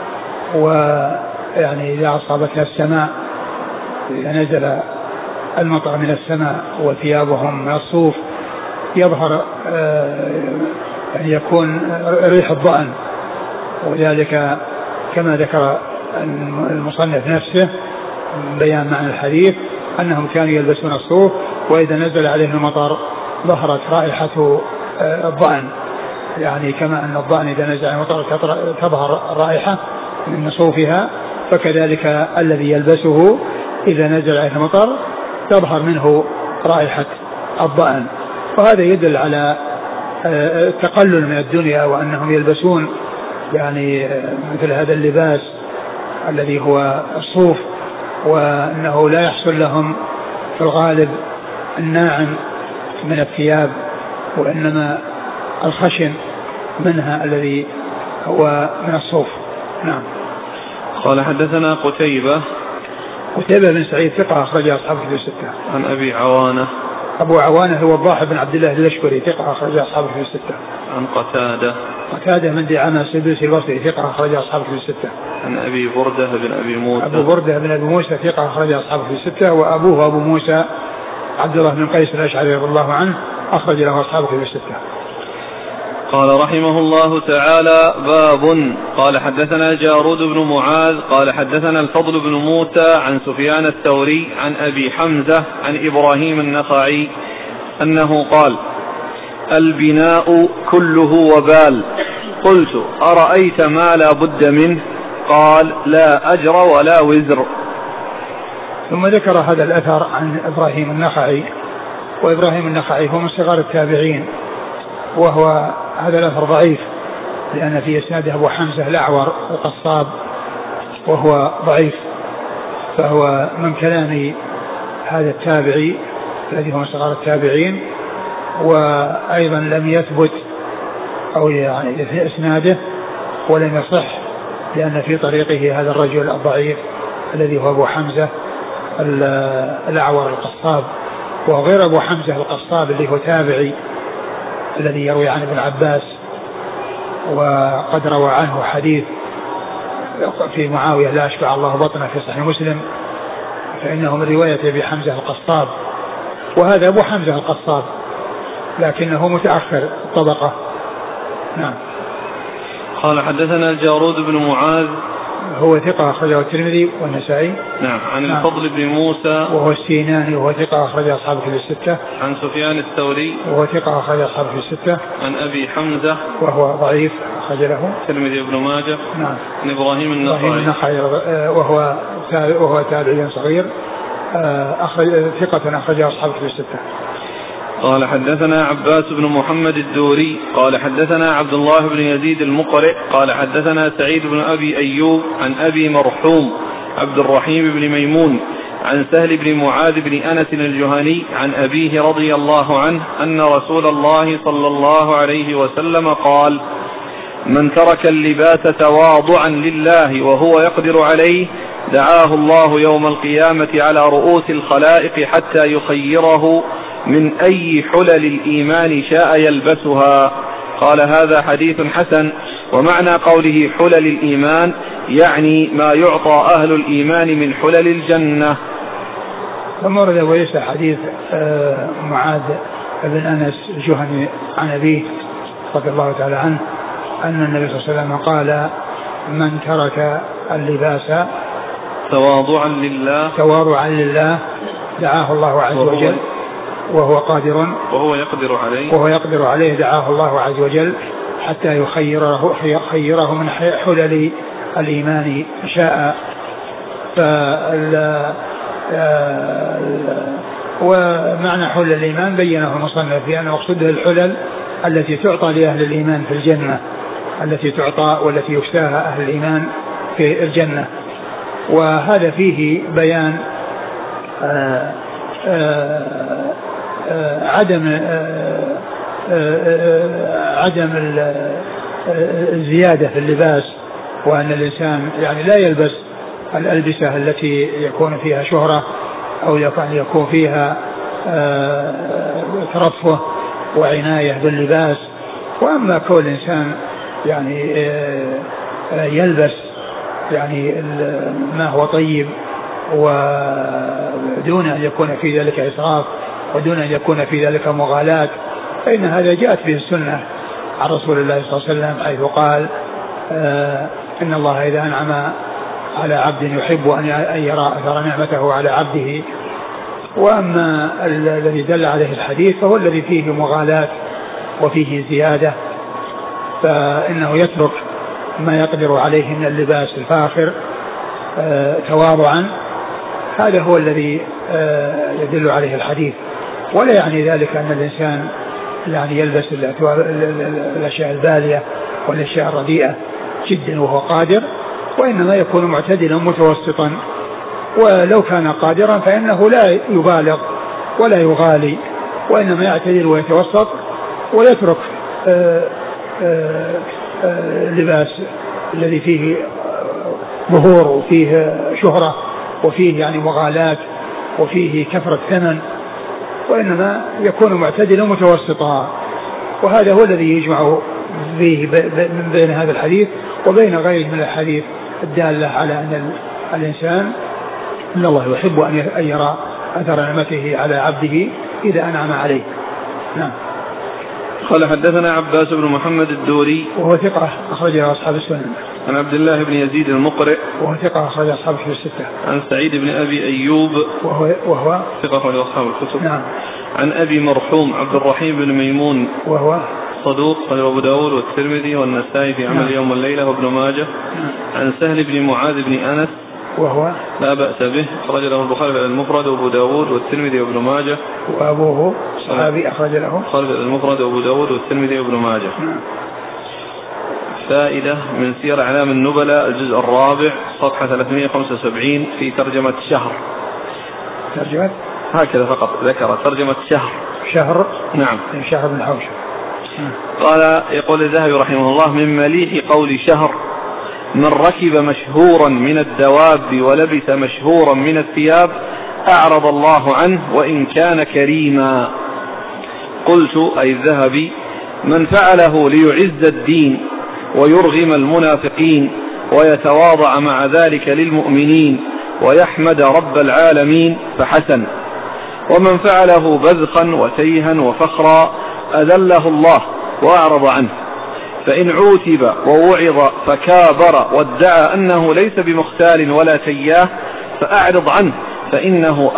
ويعني إذا أصابتنا السماء، إذا نزل المطر من السماء وثيابهم من الصوف، يظهر يعني يكون ريح الضأن. وذلك كما ذكر المصنف نفسه بيان معنى الحديث أنهم كانوا يلبسون الصوف، وإذا نزل عليهم المطر ظهرت رائحة الضأن، يعني كما أن الضأن إذا نزل المطر تظهر رائحة من صوفها، فكذلك الذي يلبسه إذا نزل عليه المطر تظهر منه رائحة الضأن. وهذا يدل على التقلل من الدنيا، وأنهم يلبسون يعني مثل هذا اللباس الذي هو الصوف، وأنه لا يحصل لهم في الغالب الناعم من الثياب، وإنما الخشن منها الذي هو من الصوف. نعم. قال حدثنا قتيبة بن سعيد ثقة أخرج أصحاب الكتب الستة. عن أبي عوانة أبو عوانة هو الضاحي بن عبد الله الأشكري ثقة أخرج أصحاب الكتب الستة. عن قتادة من دعامة السدوسي البصري ثقة أخرج أصحاب الكتب الستة. عن أبي بردة بن أبي موسى بن أبي موسى ثقة أخرج أصحاب الكتب الستة، وأبوه أبو موسى عبد الله بن قيس الأشعري رضي الله عنه أخرج له أصحاب الكتب الستة. قال رحمه الله تعالى: باب. قال حدثنا جارود بن معاذ قال حدثنا الفضل بن موسى عن سفيان الثوري عن أبي حمزة عن إبراهيم النخعي أنه قال: البناء كله وبال. قلت: أرأيت ما لا بد منه؟ قال: لا أجر ولا وزر. ثم ذكر هذا الأثر عن إبراهيم النخعي، وإبراهيم النخعي هو من صغار التابعين، وهو هذا الأثر ضعيف لأن في إسناده أبو حمزة الأعور القصاب وهو ضعيف، فهو من كلام هذا التابعي الذي هو من صغار التابعين، وأيضا لم يثبت أو يعني في إسناده ولم يصح، لأن في طريقه هذا الرجل الضعيف الذي هو أبو حمزة الأعور القصاب، وغير أبو حمزة القصاب اللي هو تابعي الذي يروي عن ابن عباس، وقد روى عنه حديث في معاوية: لا أشبع الله بطنه في صحيح مسلم، فإنه من رواية أبي حمزة القصاب، وهذا أبو حمزة القصاب لكنه متأخر الطبقة. نعم. قال حدثنا الجارود بن معاذ هو ثقة أخرجه الترمذي والنسائي. نعم. عن الفضل بن موسى وهو السيناني وهو ثقة أخرج أصحابه في الستة. عن سفيان الثوري وهو ثقة أخرج أصحابه في الستة. عن أبي حمزة وهو ضعيف أخرج له الترمذي وابن ماجه. نعم. عن إبراهيم النخعي وهو تابعي صغير أخرج ثقة أخرج أصحابه في الستة. قال حدثنا عباس بن محمد الدوري قال حدثنا عبد الله بن يزيد المقرئ قال حدثنا سعيد بن أبي أيوب عن أبي مرحوم عبد الرحيم بن ميمون عن سهل بن معاذ بن أنس الجهني عن أبيه رضي الله عنه أن رسول الله صلى الله عليه وسلم قال: من ترك اللباس تواضعا لله وهو يقدر عليه دعاه الله يوم القيامة على رؤوس الخلائق حتى يخيره من أي حلل الإيمان شاء يلبسها. قال: هذا حديث حسن. ومعنى قوله حلل الإيمان يعني ما يعطى أهل الإيمان من حلل الجنة. ثم ورد وليس حديث معاذ بن أنس الجهني عن أبيه رضي الله تعالى عنه أن النبي صلى الله عليه وسلم قال: من ترك اللباس تواضعا لله دعاه الله عز وجل وهو قادر وهو يقدر عليه دعاه الله عز وجل حتى يخيره من حلل الإيمان شاء. ومعنى حلل الإيمان بينه المصنف بأن مقصوده الحلل التي تعطى لأهل الإيمان في الجنة، التي تعطى والتي يشتاها أهل الإيمان في الجنة. وهذا فيه بيان عدم الزيادة في اللباس، وأن الإنسان يعني لا يلبس الألبسة التي يكون فيها شهرة أو يكون فيها ترفه وعناية باللباس. وأما كل إنسان يعني يلبس يعني ما هو طيب ودون أن يكون في ذلك إسراف ودون أن يكون في ذلك مغالاة، فإن هذا جاءت به السنة عن رسول الله صلى الله عليه وسلم حيث قال: إن الله إذا أنعم على عبد يحب أن يرى أثر نعمته على عبده. وأما الذي دل عليه الحديث فهو الذي فيه مغالاة وفيه زيادة، فإنه يترك ما يقدر عليه من اللباس الفاخر تواضعا. هذا هو الذي يدل عليه الحديث. ولا يعني ذلك أن الإنسان يعني يلبس الأشياء البالية والأشياء الرديئة جدا وهو قادر، وإنما يكون معتدلا متوسطا. ولو كان قادرا فإنه لا يبالغ ولا يغالي، وإنما يعتدل ويتوسط ويترك اللباس الذي فيه ظهور وفيه شهرة وفيه يعني مغالاة وفيه كثرة ثمن، وإنما يكون معتدلا متوسطا. وهذا هو الذي يجمع فيه بين هذا الحديث وبين غيره من الحديث الدالة على أن الإنسان إن الله يحب أن يرى أثر نعمته على عبده إذا أنعم عليه. نعم. قال حدثنا عباس بن محمد الدوري وهو ثقة أخرجه أصحاب السنن. عن عبد الله بن يزيد المقرئ وهو ثقة أخرجه أصحاب الكتب الستة. عن سعيد بن أبي أيوب وهو ثقة أخرجه أصحاب الكتب. نعم. عن أبي مرحوم عبد الرحيم بن ميمون وهو صدوق أخرجه أبو داود والترمذي والنسائي في عمل يوم والليلة وابن ماجه. عن سهل بن معاذ بن أنس وهو لا بأس به أخرج له البخاري في المفرد وأبو داود والترمذي وابن ماجه. وأبوه صحابي أخرج له المفرد وأبو داود والترمذي وابن ماجه. فائدة من سير أعلام النبلاء الجزء الرابع صفحة 375 في ترجمة شهر. ترجمة هكذا فقط ذكر ترجمة شهر. نعم. شهر بن حوشب. قال يقول الذهبي رحمه الله: من مليح قول شهر: من ركب مشهورا من الدواب ولبس مشهورا من الثياب أعرض الله عنه وإن كان كريما. قلت أي الذهبي: من فعله ليعز الدين ويرغم المنافقين ويتواضع مع ذلك للمؤمنين ويحمد رب العالمين فحسن، ومن فعله بذخا وتيها وفخرا أذله الله وأعرض عنه، فإن عوتب ووعظ فكابر وادعى أنه ليس بمختال ولا تياه فأعرض عنه، فإنه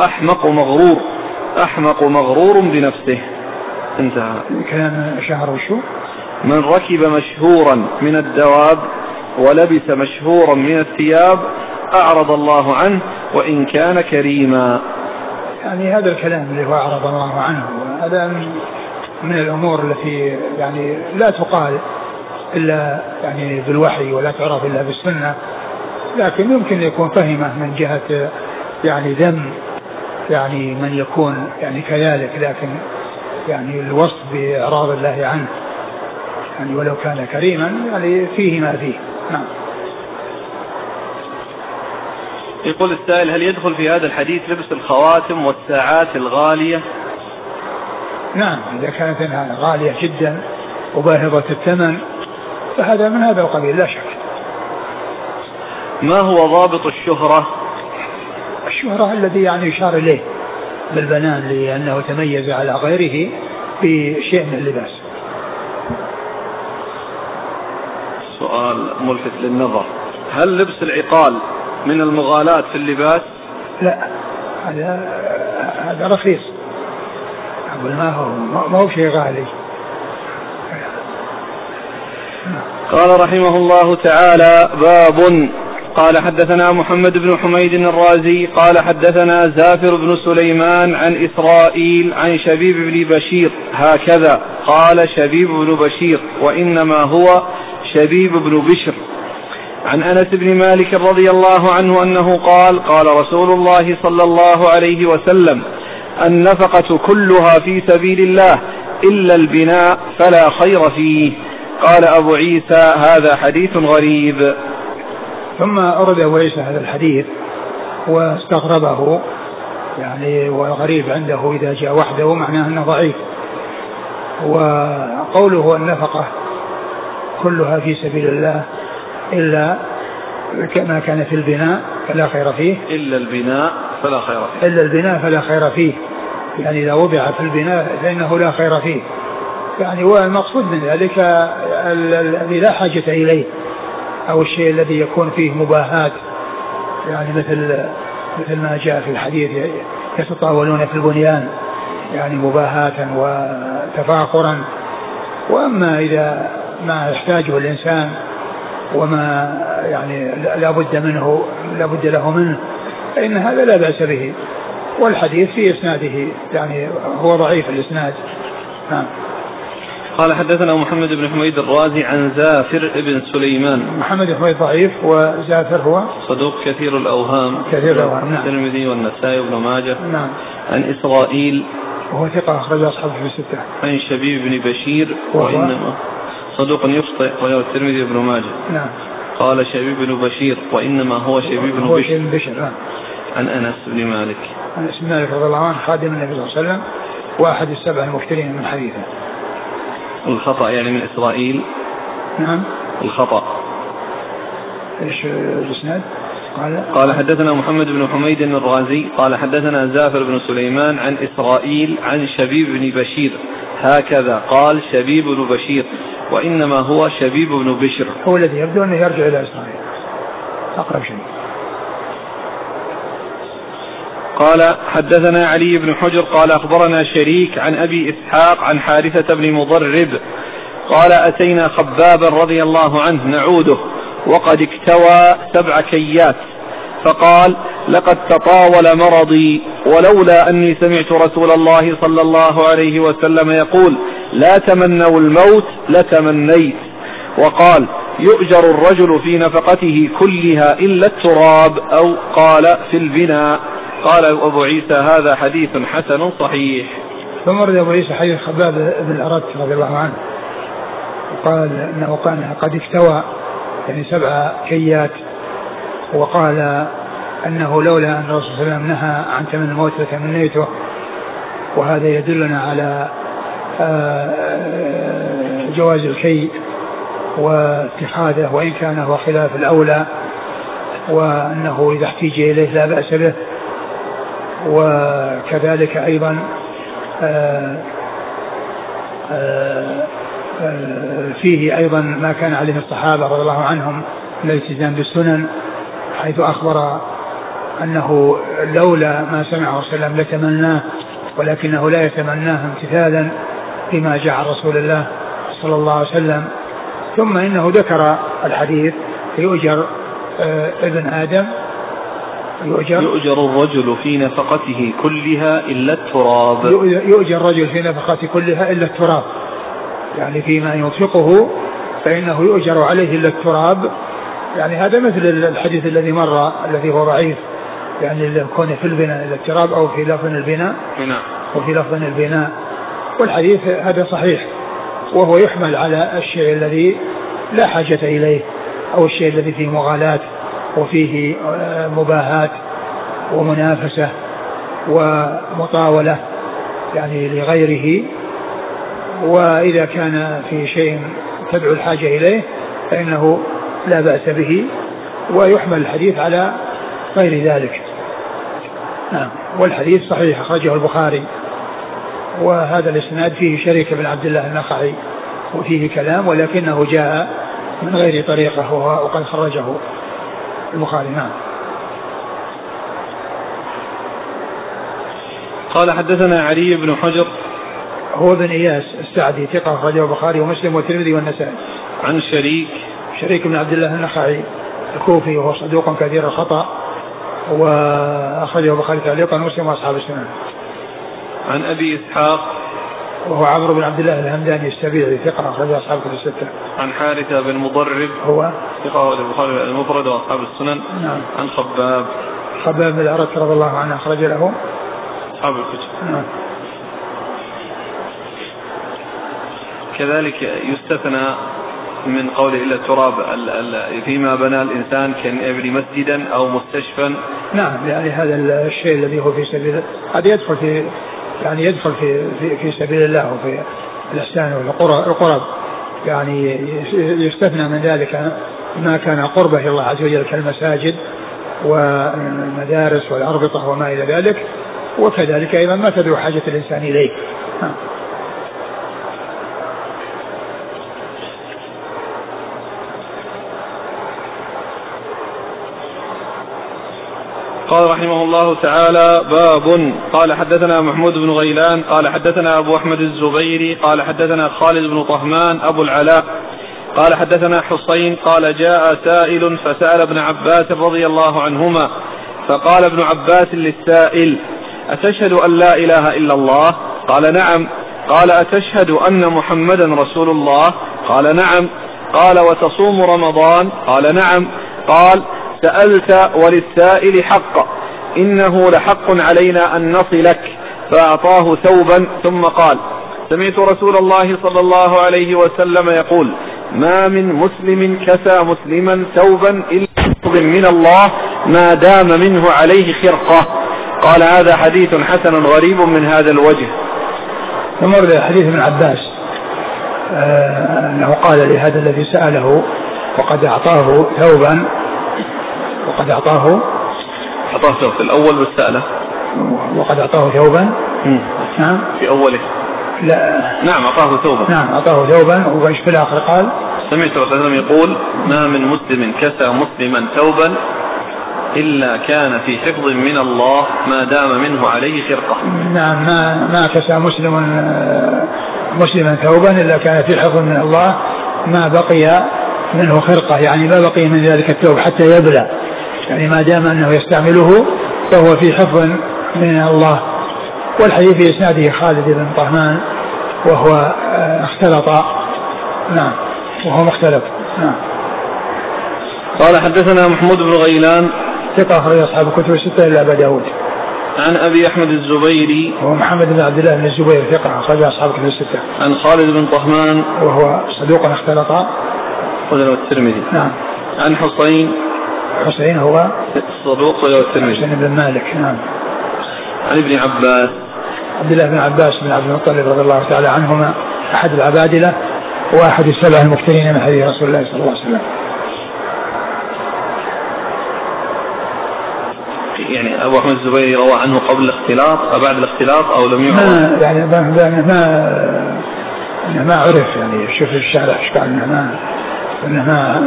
أحمق مغرور بنفسه. انتهى كلام شهر وشو. من ركب مشهورا من الدواب ولبس مشهورا من الثياب أعرض الله عنه وإن كان كريما. يعني هذا الكلام اللي هو أعرض الله عنه، هذا من الأمور التي يعني لا تقال إلا يعني بالوحي ولا تعرف إلا بالسنة، لكن يمكن يكون فهمه من جهة يعني ذم يعني من يكون يعني كذلك، لكن يعني الوصف بإعراض الله عنه يعني ولو كان كريما يعني فيه ما فيه. نعم. يقول السائل: هل يدخل في هذا الحديث لبس الخواتم والساعات الغالية؟ نعم، إذا كانت انها غالية جدا وباهظة الثمن فهذا من هذا القبيل لا شك. ما هو ضابط الشهرة؟ الشهرة الذي يعني يشار إليه بالبنان لأنه تميز على غيره بشيء من اللباس. سؤال ملفت للنظر: هل لبس العقال من المغالاة في اللباس؟ لا، هذا رخيص، ما هو شيء غالي. قال رحمه الله تعالى: باب. قال حدثنا محمد بن حميد الرازي قال حدثنا زافر بن سليمان عن إسرائيل عن شبيب بن بشير هكذا قال شبيب بن بشير وإنما هو شبيب بن بشر. عن أنس بن مالك رضي الله عنه أنه قال: قال رسول الله صلى الله عليه وسلم: النفقة كلها في سبيل الله إلا البناء فلا خير فيه. قال أبو عيسى: هذا حديث غريب. ثم أرد أبو عيسى هذا الحديث واستغربه، يعني والغريب عنده إذا جاء وحده معناه أنه ضعيف. وقوله النفقة كلها في سبيل الله إلا ما كان في البناء فلا خير فيه، إلا البناء فلا خير فيه، إلا البناء فلا خير فيه، يعني إذا وضع في البناء فإنه لا خير فيه. يعني هو المقصود من ذلك الذي لا حاجة إليه، أو الشيء الذي يكون فيه مباهات، يعني مثل ما جاء في الحديث: يتطاولون في البنيان، يعني مباهاة وتفاخرا. وأما إذا ما يحتاجه الإنسان وما يعني لا بد له منه فإن هذا لا بأس به. والحديث في إسناده يعني هو ضعيف الإسناد. نعم. قال حدثنا محمد بن حميد الرازي عن زافر بن سليمان. محمد بن حميد ضعيف، وزافر هو صدوق كثير الأوهام. نعم. الترمذي والنسائي وابن ماجه. نعم. عن إسرائيل وهو ثقة أخرج أصحابه في الستة. عن شبيب بن بشير وإنما صدوق يخطئ وله الترمذي وابن ماجه. نعم. قال شبيب بن بشير وإنما هو شبيب بن بشر. نعم. عن أنس بن مالك. أنس بن مالك رضي الله عنه خادم النبي صلى الله عليه وسلم واحد السبع المكثرين من حديثه. الخطأ يعني من إسرائيل. نعم. الخطأ. إيش الإسناد؟ قال حدثنا محمد بن حميد الرازي قال حدثنا زافر بن سليمان عن إسرائيل عن شبيب بن بشير هكذا قال شبيب بن بشير وإنما هو شبيب بن بشر. هو الذي يبدو أنه يرجع إلى إسرائيل أقرب شيء. قال حدثنا علي بن حجر قال أخبرنا شريك عن أبي إسحاق عن حارثة بن مضرب قال أتينا خبابا رضي الله عنه نعوده وقد اكتوى 7 كيات فقال لقد تطاول مرضي ولولا أني سمعت رسول الله صلى الله عليه وسلم يقول لا تمنوا الموت لتمنيت. وقال يؤجر الرجل في نفقته كلها إلا التراب أو قال في البناء. قال أبو عيسى هذا حديث حسن صحيح. ثم ورد أبو عيسى حديث خباب بن الأرت رضي الله عنه وقال أنه كان قد اكتوى يعني 7 كيات وقال أنه لولا أن الرسول صلى الله عليه وسلم نهى عن تمن الموت لتمنيته. وهذا يدلنا على جواز الكي واتخاذه وإن كان هو خلاف الأولى وأنه إذا احتيج إليه لا بأس به. وكذلك أيضا فيه أيضا ما كان عليه الصحابة رضي الله عنهم من الالتزام بالسنن حيث أخبر أنه لولا ما سمعه صلى الله عليه وسلم لتمناه ولكنه لا يتمناه امتثالا بما جاء عن رسول الله صلى الله عليه وسلم. ثم إنه ذكر الحديث يؤجر ابن آدم يؤجر الرجل في نفقته كلها إلا التراب. يؤجر الرجل في نفقته كلها إلا التراب، يعني فيما ينفقه فإنه يؤجر عليه إلا التراب. يعني هذا مثل الحديث الذي مر الذي هو ضعيف، يعني يكون في البناء إلا التراب أو في لفظ البناء وفي لفظ البناء. والحديث هذا صحيح، وهو يحمل على الشيء الذي لا حاجة إليه، أو الشيء الذي فيه مغالاة وفيه مباهات ومنافسة ومطاولة يعني لغيره. وإذا كان في شيء تدعو الحاجة إليه فإنه لا بأس به، ويحمل الحديث على غير ذلك. نعم. والحديث صحيح أخرجه البخاري، وهذا الإسناد فيه شريك بن عبد الله النخعي وفيه كلام، ولكنه جاء من غير طريقه وقد خرجه البخاري. نعم. قال حدثنا علي بن حجر هو بن إياس السعدي ثقة أخرجه البخاري ومسلم والترمذي والنسائي. عن شريك بن عبد الله النخعي الكوفي وهو صدوق كثير الخطأ، وأخرجه البخاري تعليقا ومسلم وأصحاب السنن. عن أبي إسحاق وهو عمرو بن عبد الله الهمداني السبيعي ثقة أخرجه أصحاب كتب الستة. عن حارثة بن مضرب هو ثقة أخرجه البخاري المفرد وأصحاب السنن. نعم. عن خباب بن الأرت رضي الله عنه أخرج له أصحاب الكتب. نعم. كذلك يستثنى من قوله إلا التراب فيما بنى الإنسان كابن مسجدا أو مستشفى. نعم، يعني هذا الشيء الذي هو في سبيل هذا يدخل في يعني يدخل في سبيل الله وفي الإحسان والقرب، يعني يستثنى من ذلك ما كان قربه إلى الله عز وجل كالمساجد والمدارس والأربطة وما إلى ذلك، وكذلك أيضا ما تدعو حاجة الإنسان إليه. قال رحمه الله تعالى: باب. قال حدثنا محمود بن غيلان قال حدثنا أبو أحمد الزبيري قال حدثنا خالد بن طهمان أبو العلاء قال حدثنا حسين قال: جاء سائل فسأل ابن عباس رضي الله عنهما، فقال ابن عباس للسائل: أتشهد أن لا إله إلا الله؟ قال: نعم. قال: أتشهد أن محمدا رسول الله؟ قال: نعم. قال: وتصوم رمضان؟ قال: نعم. قال: سألت وللسائل حق، إنه لحق علينا أن نصلك. فأعطاه ثوبا ثم قال: سمعت رسول الله صلى الله عليه وسلم يقول: ما من مسلم كسى مسلما ثوبا إلا من الله ما دام منه عليه خرقة. قال: هذا حديث حسن غريب من هذا الوجه. نمر حديث ابن عباس أنه قال لهذا الذي سأله وقد أعطاه ثوبا ثوب في الأول والسألة وقد أعطاه ثوبا. نعم. في أوله لا. نعم أعطاه ثوبا. نعم أعطاه ثوبا، وإيش في الآخر قال: سمعت رسول الله يقول: ما من مسلم كسى مسلما ثوبا إلا كان في حفظ من الله ما دام منه عليه خرقة. نعم، ما كسى مسلما ثوبا إلا كان في حفظ من الله ما بقي منه خرقة، يعني ما بقي من ذلك الثوب حتى يبلى، يعني ما دام أنه يستعمله فهو في حفظ من الله. والحديث في إسناده خالد بن طهمان وهو اختلط. نعم، وهو مختلف. نعم. قال حدثنا محمود بن غيلان ثقة أخرج أصحاب الكتب الستة إلا أبا داود. عن أبي أحمد الزبيري وهو محمد بن عبد الله بن الزبير ثقة أخرج أصحاب الكتب الستة. عن خالد بن طهمان وهو صدوق اختلط وله الترمذي. نعم. عن حسين هو صدوق وله الترمذي. حسين بن مالك. نعم. عن ابن عباس عبد الله بن عباس بن عبد المطلب رضي الله تعالى عنهما، أحد العبادلة وأحد السبع المكثرين من حديث رسول الله صلى الله عليه وسلم. يعني أبو أحمد الزبيري روى عنه قبل الاختلاط أو بعد الاختلاط أو لم يعرف؟ يعني ما عرف، يعني شوف الشارع ايش قال انه ما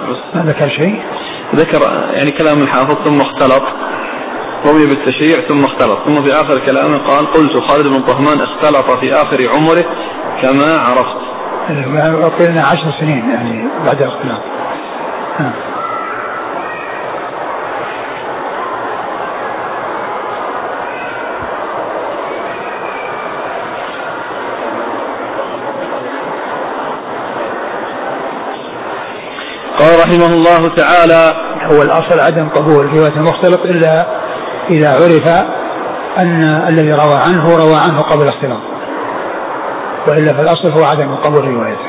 ما ذكر شيء. ذكر يعني كلام الحافظ ثم اختلط، روي بالتشيع ثم اختلط، ثم في آخر كلامه قال قلت خالد بن طهمان اختلط في آخر عمره كما عرفت. قلنا 10 سنين يعني بعد الاختلاط. قال رحمه الله تعالى هو الأصل عدم قبول رواية المختلط إلا إذا عرف أن الذي روى عنه قبل الاختلاط، وإلا في الأصل هو عدم قبول روايته.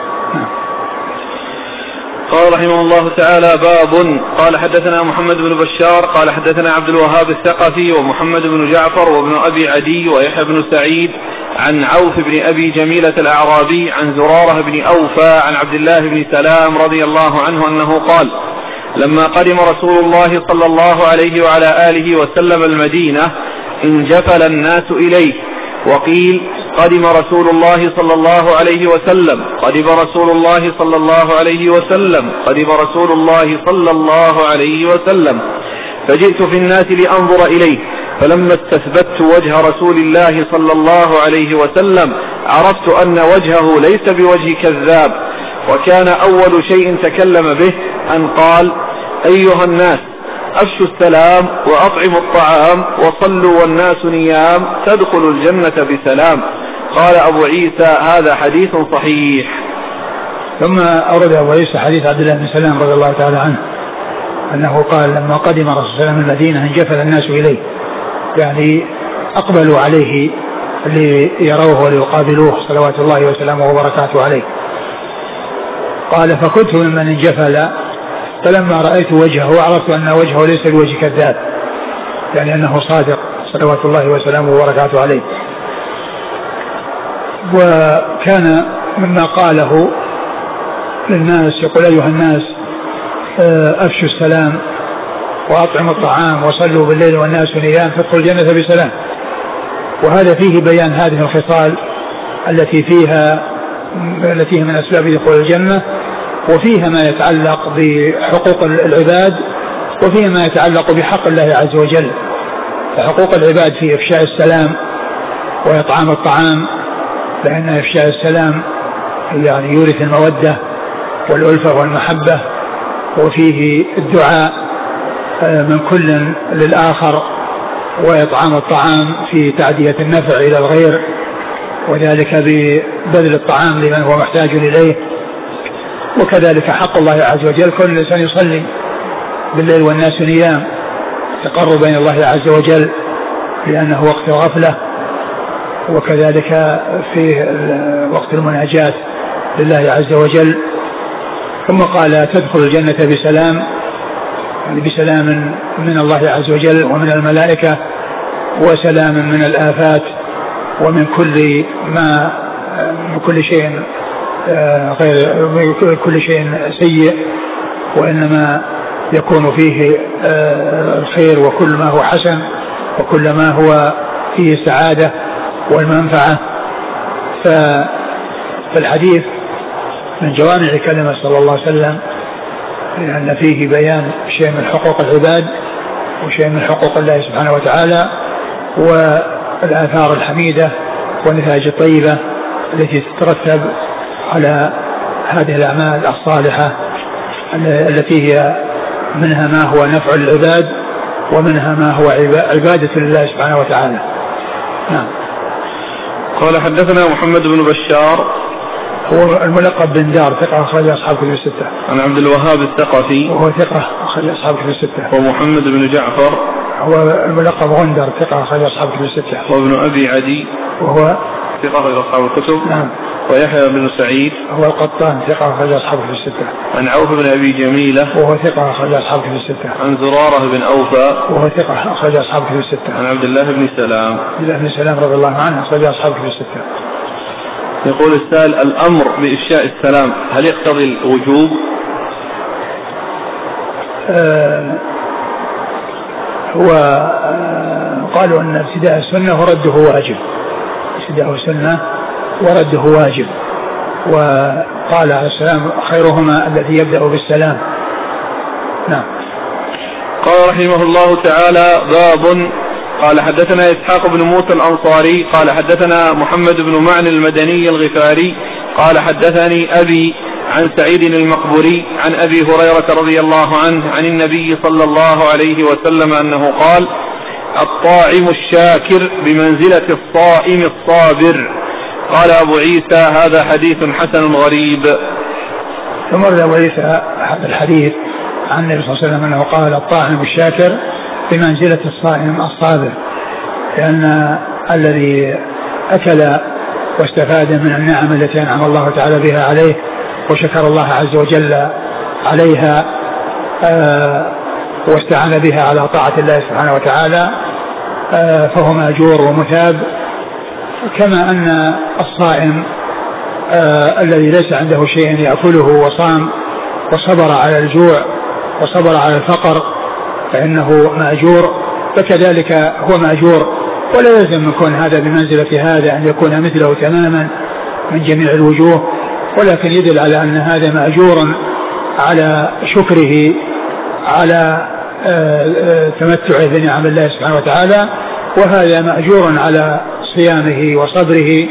قال رحمه الله تعالى باب. قال حدثنا محمد بن بشار قال حدثنا عبد الوهاب الثقفي ومحمد بن جعفر وابن أبي عدي ويحيى بن سعيد عن عوف بن أبي جميلة الأعرابي عن زرارة بن أوفى عن عبد الله بن سلام رضي الله عنه أنه قال لما قدم رسول الله صلى الله عليه وعلى آله وسلم المدينة انجفل الناس إليه، وقيل قدم رسول الله صلى الله عليه وسلم، قدم رسول الله صلى الله عليه وسلم، قدم رسول الله صلى الله عليه وسلم، فجئت في الناس لأنظر إليه، فلما استثبت وجه رسول الله صلى الله عليه وسلم عرفت أن وجهه ليس بوجه كذاب، وكان أول شيء تكلم به أن قال أيها الناس أفشوا السلام وأطعموا الطعام وصلوا والناس نيام تدخلوا الجنة بسلام. قال أبو عيسى هذا حديث صحيح. ثم أورد أبو عيسى حديث عبد الله بن سلام رضي الله تعالى عنه أنه قال لما قدم رسول الله من المدينة انجفل الناس إليه، يعني أقبلوا عليه ليروه وليقابلوه صلوات الله وسلامه وبركاته عليه. قال فكنت ممن انجفل، فلما رأيت وجهه عرفت أن وجهه ليس بوجه كذاب، يعني أنه صادق صلوات الله وسلامه وبركاته عليه. وكان مما قاله للناس يقول أيها الناس أفشوا السلام وأطعموا الطعام وصلوا بالليل والناس نيام تدخلوا الجنة بسلام. وهذا فيه بيان هذه الخصال التي هي من أسباب دخول الجنة، وفيها ما يتعلق بحقوق العباد وفيها ما يتعلق بحق الله عز وجل. فحقوق العباد في إفشاء السلام وإطعام الطعام، لأن إفشاء السلام يعني يورث المودة والألفة والمحبة، وفيه الدعاء من كل للآخر، وإطعام الطعام في تعدية النفع إلى الغير، وذلك ببذل الطعام لمن هو محتاج إليه. وكذلك حق الله عز وجل كل إنسان يصلي بالليل والناس نيام تقرب بين الله عز وجل لأنه وقت غفلة، وكذلك في وقت المناجاة لله عز وجل. ثم قال تدخل الجنة بسلام، يعني بسلام من الله عز وجل ومن الملائكة، وسلام من الآفات ومن كل شيء غير كل شيء سيء، وإنما يكون فيه الخير وكل ما هو حسن وكل ما هو فيه سعادة والمنفعة. فالحديث من جوامع كلمة صلى الله عليه وسلم، لأن فيه بيان شيء من حقوق العباد وشيء من حقوق الله سبحانه وتعالى، والآثار الحميدة والنتائج الطيبة التي تترتب على هذه الأعمال الصالحة التي هي منها ما هو نفع للعباد ومنها ما هو عبادة لله سبحانه وتعالى. نعم. قال حدثنا محمد بن بشار هو الملقب بن دار، ثقة أخرج أصحاب كتب الستة. عن عبد الوهاب الثقفي وهو ثقة أخرج أصحاب كتب الستة. ومحمد بن جعفر هو الملقب غندر، ثقة أخرج أصحاب كتب الستة. وابن أبي عدي وهو ثقة أخرج أصحاب الكتب. نعم. ويحيى بن سعيد هو القطان، ثقة أخرج أصحاب كتب الستة. عن عوف بن أبي جميلة وهو ثقة أخرج أصحاب كتب الستة. عن زرارة بن أوفى وهو ثقة أخرج أصحاب كتب الستة. عن عبد الله بن سلام رضي الله عنه أخرج أصحاب كتب الستة. يقول السائل الأمر بإفشاء السلام هل يقتضي الوجوب؟ قالوا أن ابتداء السنة ورده واجب، ابتداء السنة ورده واجب. وقال عليه السلام خيرهما الذي يبدأ بالسلام نعم. قال رحمه الله تعالى: باب. قال حدثنا إسحاق بن موسى الأنصاري قال حدثنا محمد بن معنى المدني الغفاري قال حدثني أبي عن سعيد المقبري عن أبي هريرة رضي الله عنه عن النبي صلى الله عليه وسلم أنه قال: الطاعم الشاكر بمنزلة الصائم الصابر. قال أبو عيسى: هذا حديث حسن غريب. ثم ورد أبو عيسى هذا الحديث عن النبي صلى الله عليه وسلم أنه قال: الطاعم الشاكر بمنزلة الصائم الصابر، لأن الذي أكل واستفاد من النعم التي أنعم الله تعالى بها عليه وشكر الله عز وجل عليها واستعان بها على طاعة الله سبحانه وتعالى فهو مأجور ومثاب، كما أن الصائم الذي ليس عنده شيء يأكله وصام وصبر على الجوع وصبر على الفقر فإنه مأجور، فكذلك هو مأجور، ولا يلزم يكون هذا بمنزلة هذا أن يكون مثله تماما من جميع الوجوه، ولكن يدل على أن هذا مأجور على شكره على تمتعه بنعم الله سبحانه وتعالى، وهذا مأجور على صيامه وصبره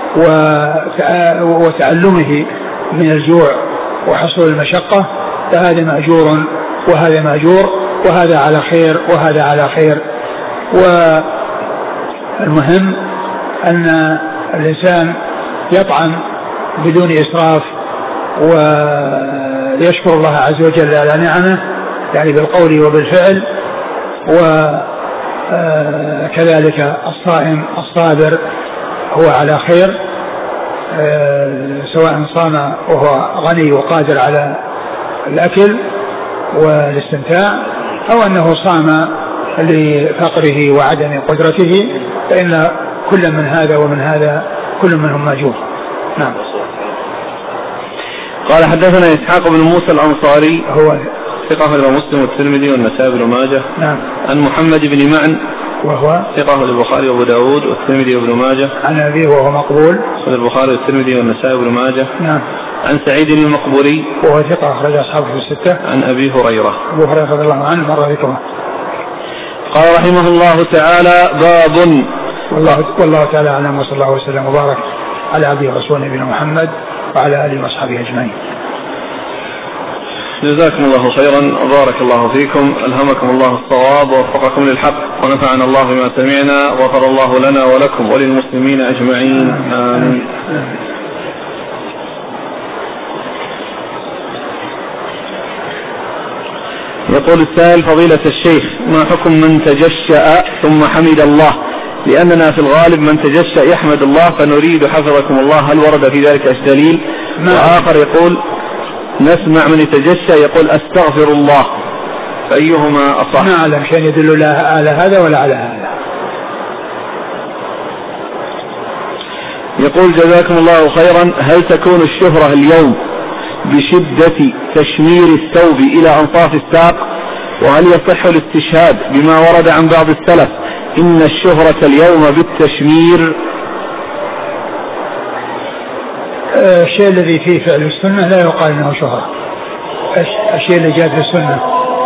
وتعلمه من الجوع وحصول المشقة، فهذا مأجور وهذا مأجور، وهذا على خير وهذا على خير. والمهم أن الإنسان يطعم بدون إسراف ويشكر الله عز وجل على نعمه، يعني بالقول وبالفعل، وكذلك الصائم الصابر هو على خير، سواء صام وهو غني وقادر على الأكل والاستمتاع أو أنه صام لفقره وعدم قدرته، فإن كل من هذا ومن هذا كل منهم مأجور. نعم. قال حدثنا إسحاق بن موسى الأنصاري هو ثقة أخرجه مسلم والترمذي والنسائي بن ماجه. نعم. عن محمد بن معن وهو ثقة أخرجه البخاري وأبو داود والترمذي وابن ماجه. عن أبيه وهو مقبول أخرجه البخاري والترمذي والنسائي بن ماجه. نعم. عن سعيد المقبري وهو ثقة أخرج أصحابه في الستة. عن أبي هريرة. أبو هريرة رضي الله عنه مر ذكره. قال رحمه الله تعالى: باب. والله تعالى أعلم، وصلى الله وسلم وبارك على عبده ورسوله نبينا محمد وعلى آله وأصحابه أجمعين. جزاكم الله خيرا وبارك الله فيكم، ألهمكم الله الصواب ووفقكم للحق، ونفعنا الله بما سمعنا، وغفر الله لنا ولكم وللمسلمين أجمعين، آمين. يقول السائل: فضيلة الشيخ، ما حكم من تجشأ ثم حمد الله؟ لأننا في الغالب من تجشأ يحمد الله، فنريد حفظكم الله هل ورد في ذلك ايش دليل؟ وآخر يقول: نسمع من يتجشأ يقول أستغفر الله، فأيهما أصح؟ ما أعلم شيء يدل لا على هذا ولا على هذا. يقول: جزاكم الله خيرا، هل تكون الشهرة اليوم بشدة تشمير الثوب إلى أنصاف الساق؟ وهل يصح الاستشهاد بما ورد عن بعض السلف إن الشهرة اليوم بالتشمير؟ الشيء الذي فيه فعل السنة لا يقال انه شهرة. الشيء اللي جاء في السنة،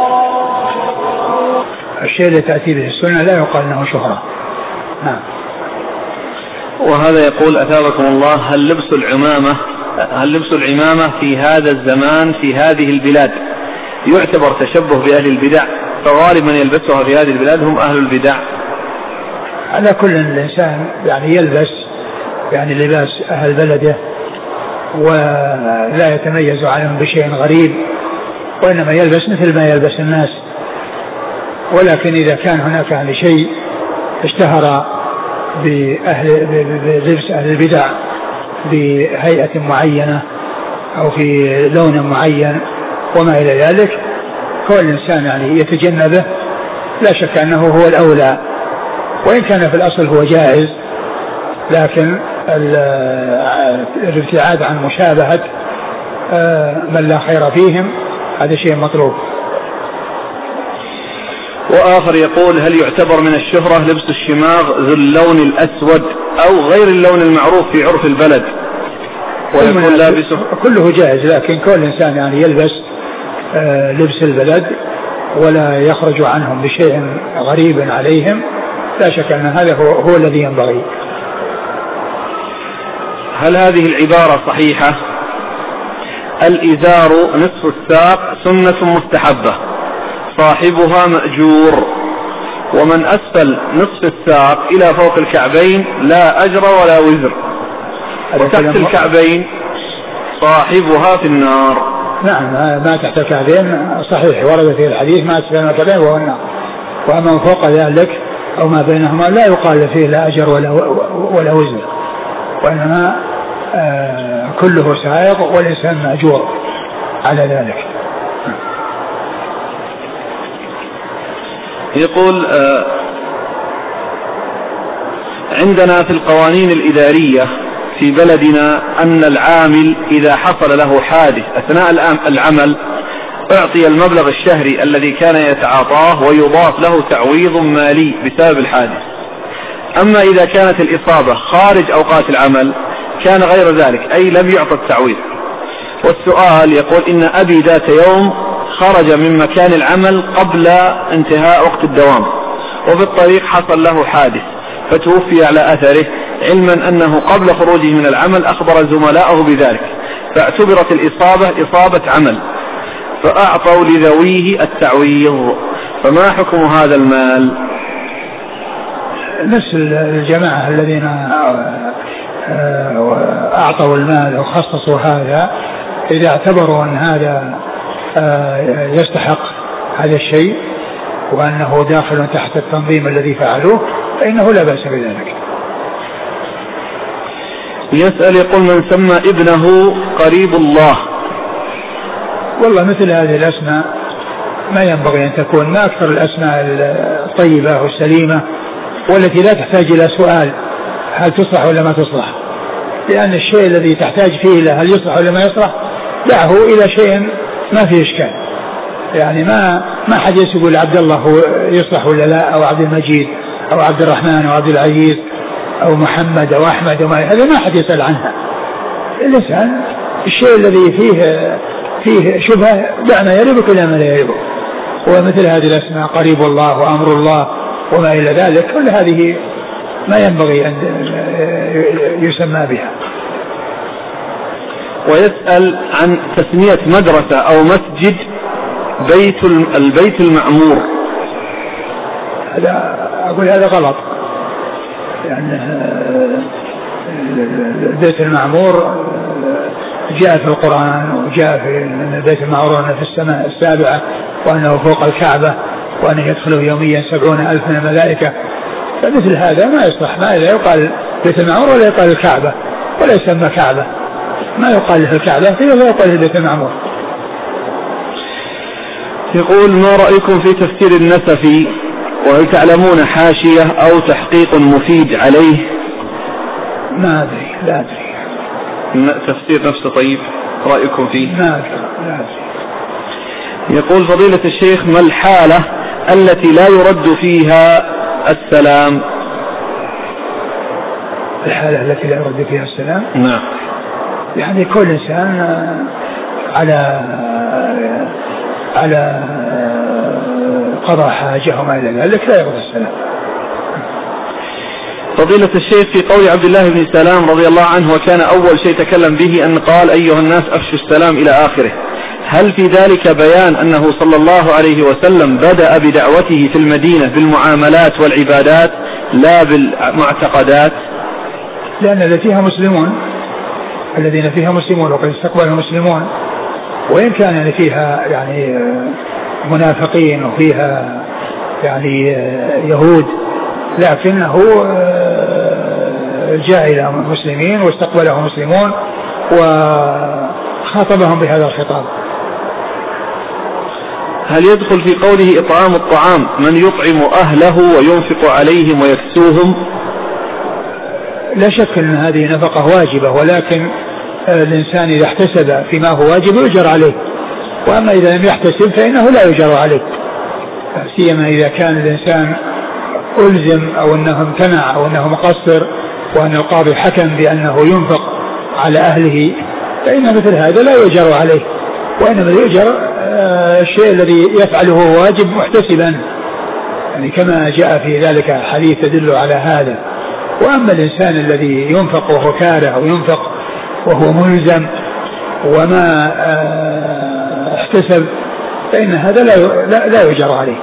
الشيء اللي تأتي به السنة لا يقال انه شهرة. نعم. وهذا يقول: أثابكم الله، هل لبس العمامة في هذا الزمان في هذه البلاد يعتبر تشبه بأهل البدع؟ فغالب من يلبسها في هذه البلاد هم أهل البدع. على كل الإنسان يعني يلبس يعني لباس أهل بلده، ولا يتميز عنهم بشيء غريب، وإنما يلبس مثل ما يلبس الناس. ولكن إذا كان هناك يعني شيء اشتهر بلبس أهل البدع بهيئة معينة أو في لون معين وما إلى ذلك، كل إنسان يعني يتجنبه، لا شك أنه هو الأولى، وإن كان في الأصل هو جائز، لكن الابتعاد عن مشابهة من لا خير فيهم هذا شيء مطلوب. وآخر يقول: هل يعتبر من الشهرة لبس الشماغ ذو اللون الأسود أو غير اللون المعروف في عرف البلد ويكون لابسه؟ كله جائز، لكن كل إنسان يعني يلبس لبس البلد ولا يخرج عنهم بشيء غريب عليهم، لا شك أن هذا هو الذي ينبغي. هل هذه العبارة صحيحة؟ الإزار نصف الساق سنة مستحبة صاحبها مأجور، ومن أسفل نصف الساق إلى فوق الكعبين لا أجر ولا وزر، وتحت الكعبين صاحبها في النار. نعم، ما تحت الكعبين صحيح، ورد في الحديث ما أسفل الكعبين وهو النار، وما فوق ذلك أو ما بينهما لا يقال فيه لا أجر ولا وزر، وإنما كله سائغ والإنسان مأجور على ذلك. يقول عندنا في القوانين الإدارية في بلدنا أن العامل إذا حصل له حادث أثناء العمل أعطي المبلغ الشهري الذي كان يتعاطاه ويضاف له تعويض مالي بسبب الحادث. أما إذا كانت الإصابة خارج أوقات العمل كان غير ذلك، أي لم يعطى التعويض. والسؤال يقول إن أبي ذات يوم خرج من مكان العمل قبل انتهاء وقت الدوام، وفي الطريق حصل له حادث فتوفي على أثره، علما أنه قبل خروجه من العمل أخبر زملائه بذلك، فاعتبرت الإصابة إصابة عمل فأعطوا لذويه التعويض، فما حكم هذا المال؟ نفس الجماعة الذين أعطوا المال وخصصوا هذا إذا اعتبروا أن هذا يستحق هذا الشيء وأنه داخل تحت التنظيم الذي فعلوه فإنه لا بأس بذلك. يسأل يقول من سمى ابنه قريب الله؟ والله مثل هذه الأسماء ما ينبغي أن تكون، ما أكثر الأسماء الطيبة والسليمة والتي لا تحتاج إلى سؤال هل تصلح ولا ما تصلح، لأن الشيء الذي تحتاج فيه إلى هل يصلح ولا ما يصلح دعه إلى شيء ما فيه إشكال. يعني ما حد يقول عبد الله هو يصلح ولا لا، أو عبد المجيد أو عبد الرحمن أو عبد العزيز أو محمد أو أحمد هذا ما حد يسأل عنها. الإنسان الشيء الذي فيه شبهة دعنا يربك إلى ما لا يربك، ومثل هذه الأسماء قريب الله وأمر الله وما إلى ذلك كل هذه ما ينبغي أن يسمى بها. ويسأل عن تسمية مدرسة أو مسجد البيت المعمور. أقول هذا غلط، يعني البيت المعمور جاء في القرآن وجاء في البيت المعمور في السماء السابعة وأنه فوق الكعبة وأنه يدخله يوميا 70,000 من الملائكة، فمثل هذا ما يصلح، ما لا يقال بيت المعمور ولا يقال الكعبة ولا يسمى كعبة، ما يقال له الكعبة ولا يقال البيت المعمور. يقول ما رأيكم في تفسير النسفي، وهل تعلمون حاشية أو تحقيق مفيد عليه؟ ما أدري، لا أدري. تفسير نفسه طيب، رأيكم فيه؟ ما أدري، لا أدري. يقول فضيلة الشيخ ما الحالة التي لا يرد فيها السلام؟ الحالة التي لا يرد فيها السلام؟ نعم. يعني كل إنسان على قضاء حاجة وما إلى ذلك لا يرد السلام. فضيلة الشيخ في قول عبد الله بن سلام رضي الله عنه وكان أول شيء تكلم به أن قال أيها الناس أفشوا السلام إلى آخره، هل في ذلك بيان أنه صلى الله عليه وسلم بدأ بدعوته في المدينة بالمعاملات والعبادات لا بالمعتقدات؟ لأن الذين فيها مسلمون وقد استقبلهم مسلمون، وإن كان فيها يعني منافقين وفيها يعني يهود، لكنه جاء إلى مسلمين واستقبلهم مسلمون وخاطبهم بهذا الخطاب. هل يدخل في قوله إطعام الطعام من يطعم أهله وينفق عليهم ويكسوهم؟ لا شك أن هذه نفقة واجبة، ولكن الإنسان إذا احتسب فيما هو واجب يؤجر عليه، وأما إذا لم يحتسب فإنه لا يؤجر عليه، سيما إذا كان الإنسان ألزم أو أنه امتنع أو أنه مقصر وأن القاضي حكم بأنه ينفق على أهله، فإن مثل هذا لا يؤجر عليه، وإنما يؤجر الشيء الذي يفعله هو واجب محتسبا، يعني كما جاء في ذلك حديث تدل على هذا. وأما الإنسان الذي ينفق وهو كاره أو ينفق وهو ملزم وما احتسب فإن هذا لا يجرى عليه.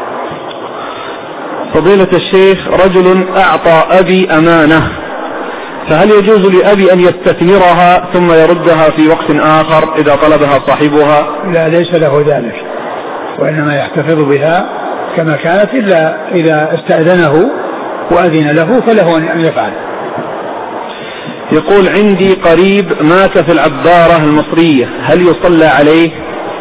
فضيلة الشيخ، رجل أعطى أبي أمانة، فهل يجوز لأبي أن يستثمرها ثم يردها في وقت آخر إذا طلبها صاحبها؟ لا، ليس له ذلك، وإنما يحتفظ بها كما كانت، إلا إذا استأذنه وأذن له فله أن يفعل. يقول: عندي قريب مات في العبارة المصرية، هل يصلى عليه؟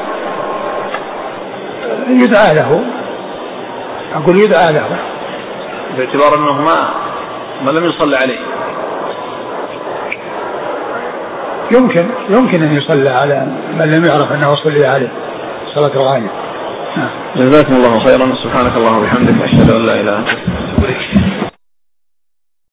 يدعى له، أقول يدعى له باعتبار أنه ما لم يصلى عليه. يمكن أن يصلى على من لم يعرف أنه صلى عليه صلاة الغائب. جزاكم الله خيرا. سبحانك اللهم وبحمدك، أشهد أن لا إله إلا أنت.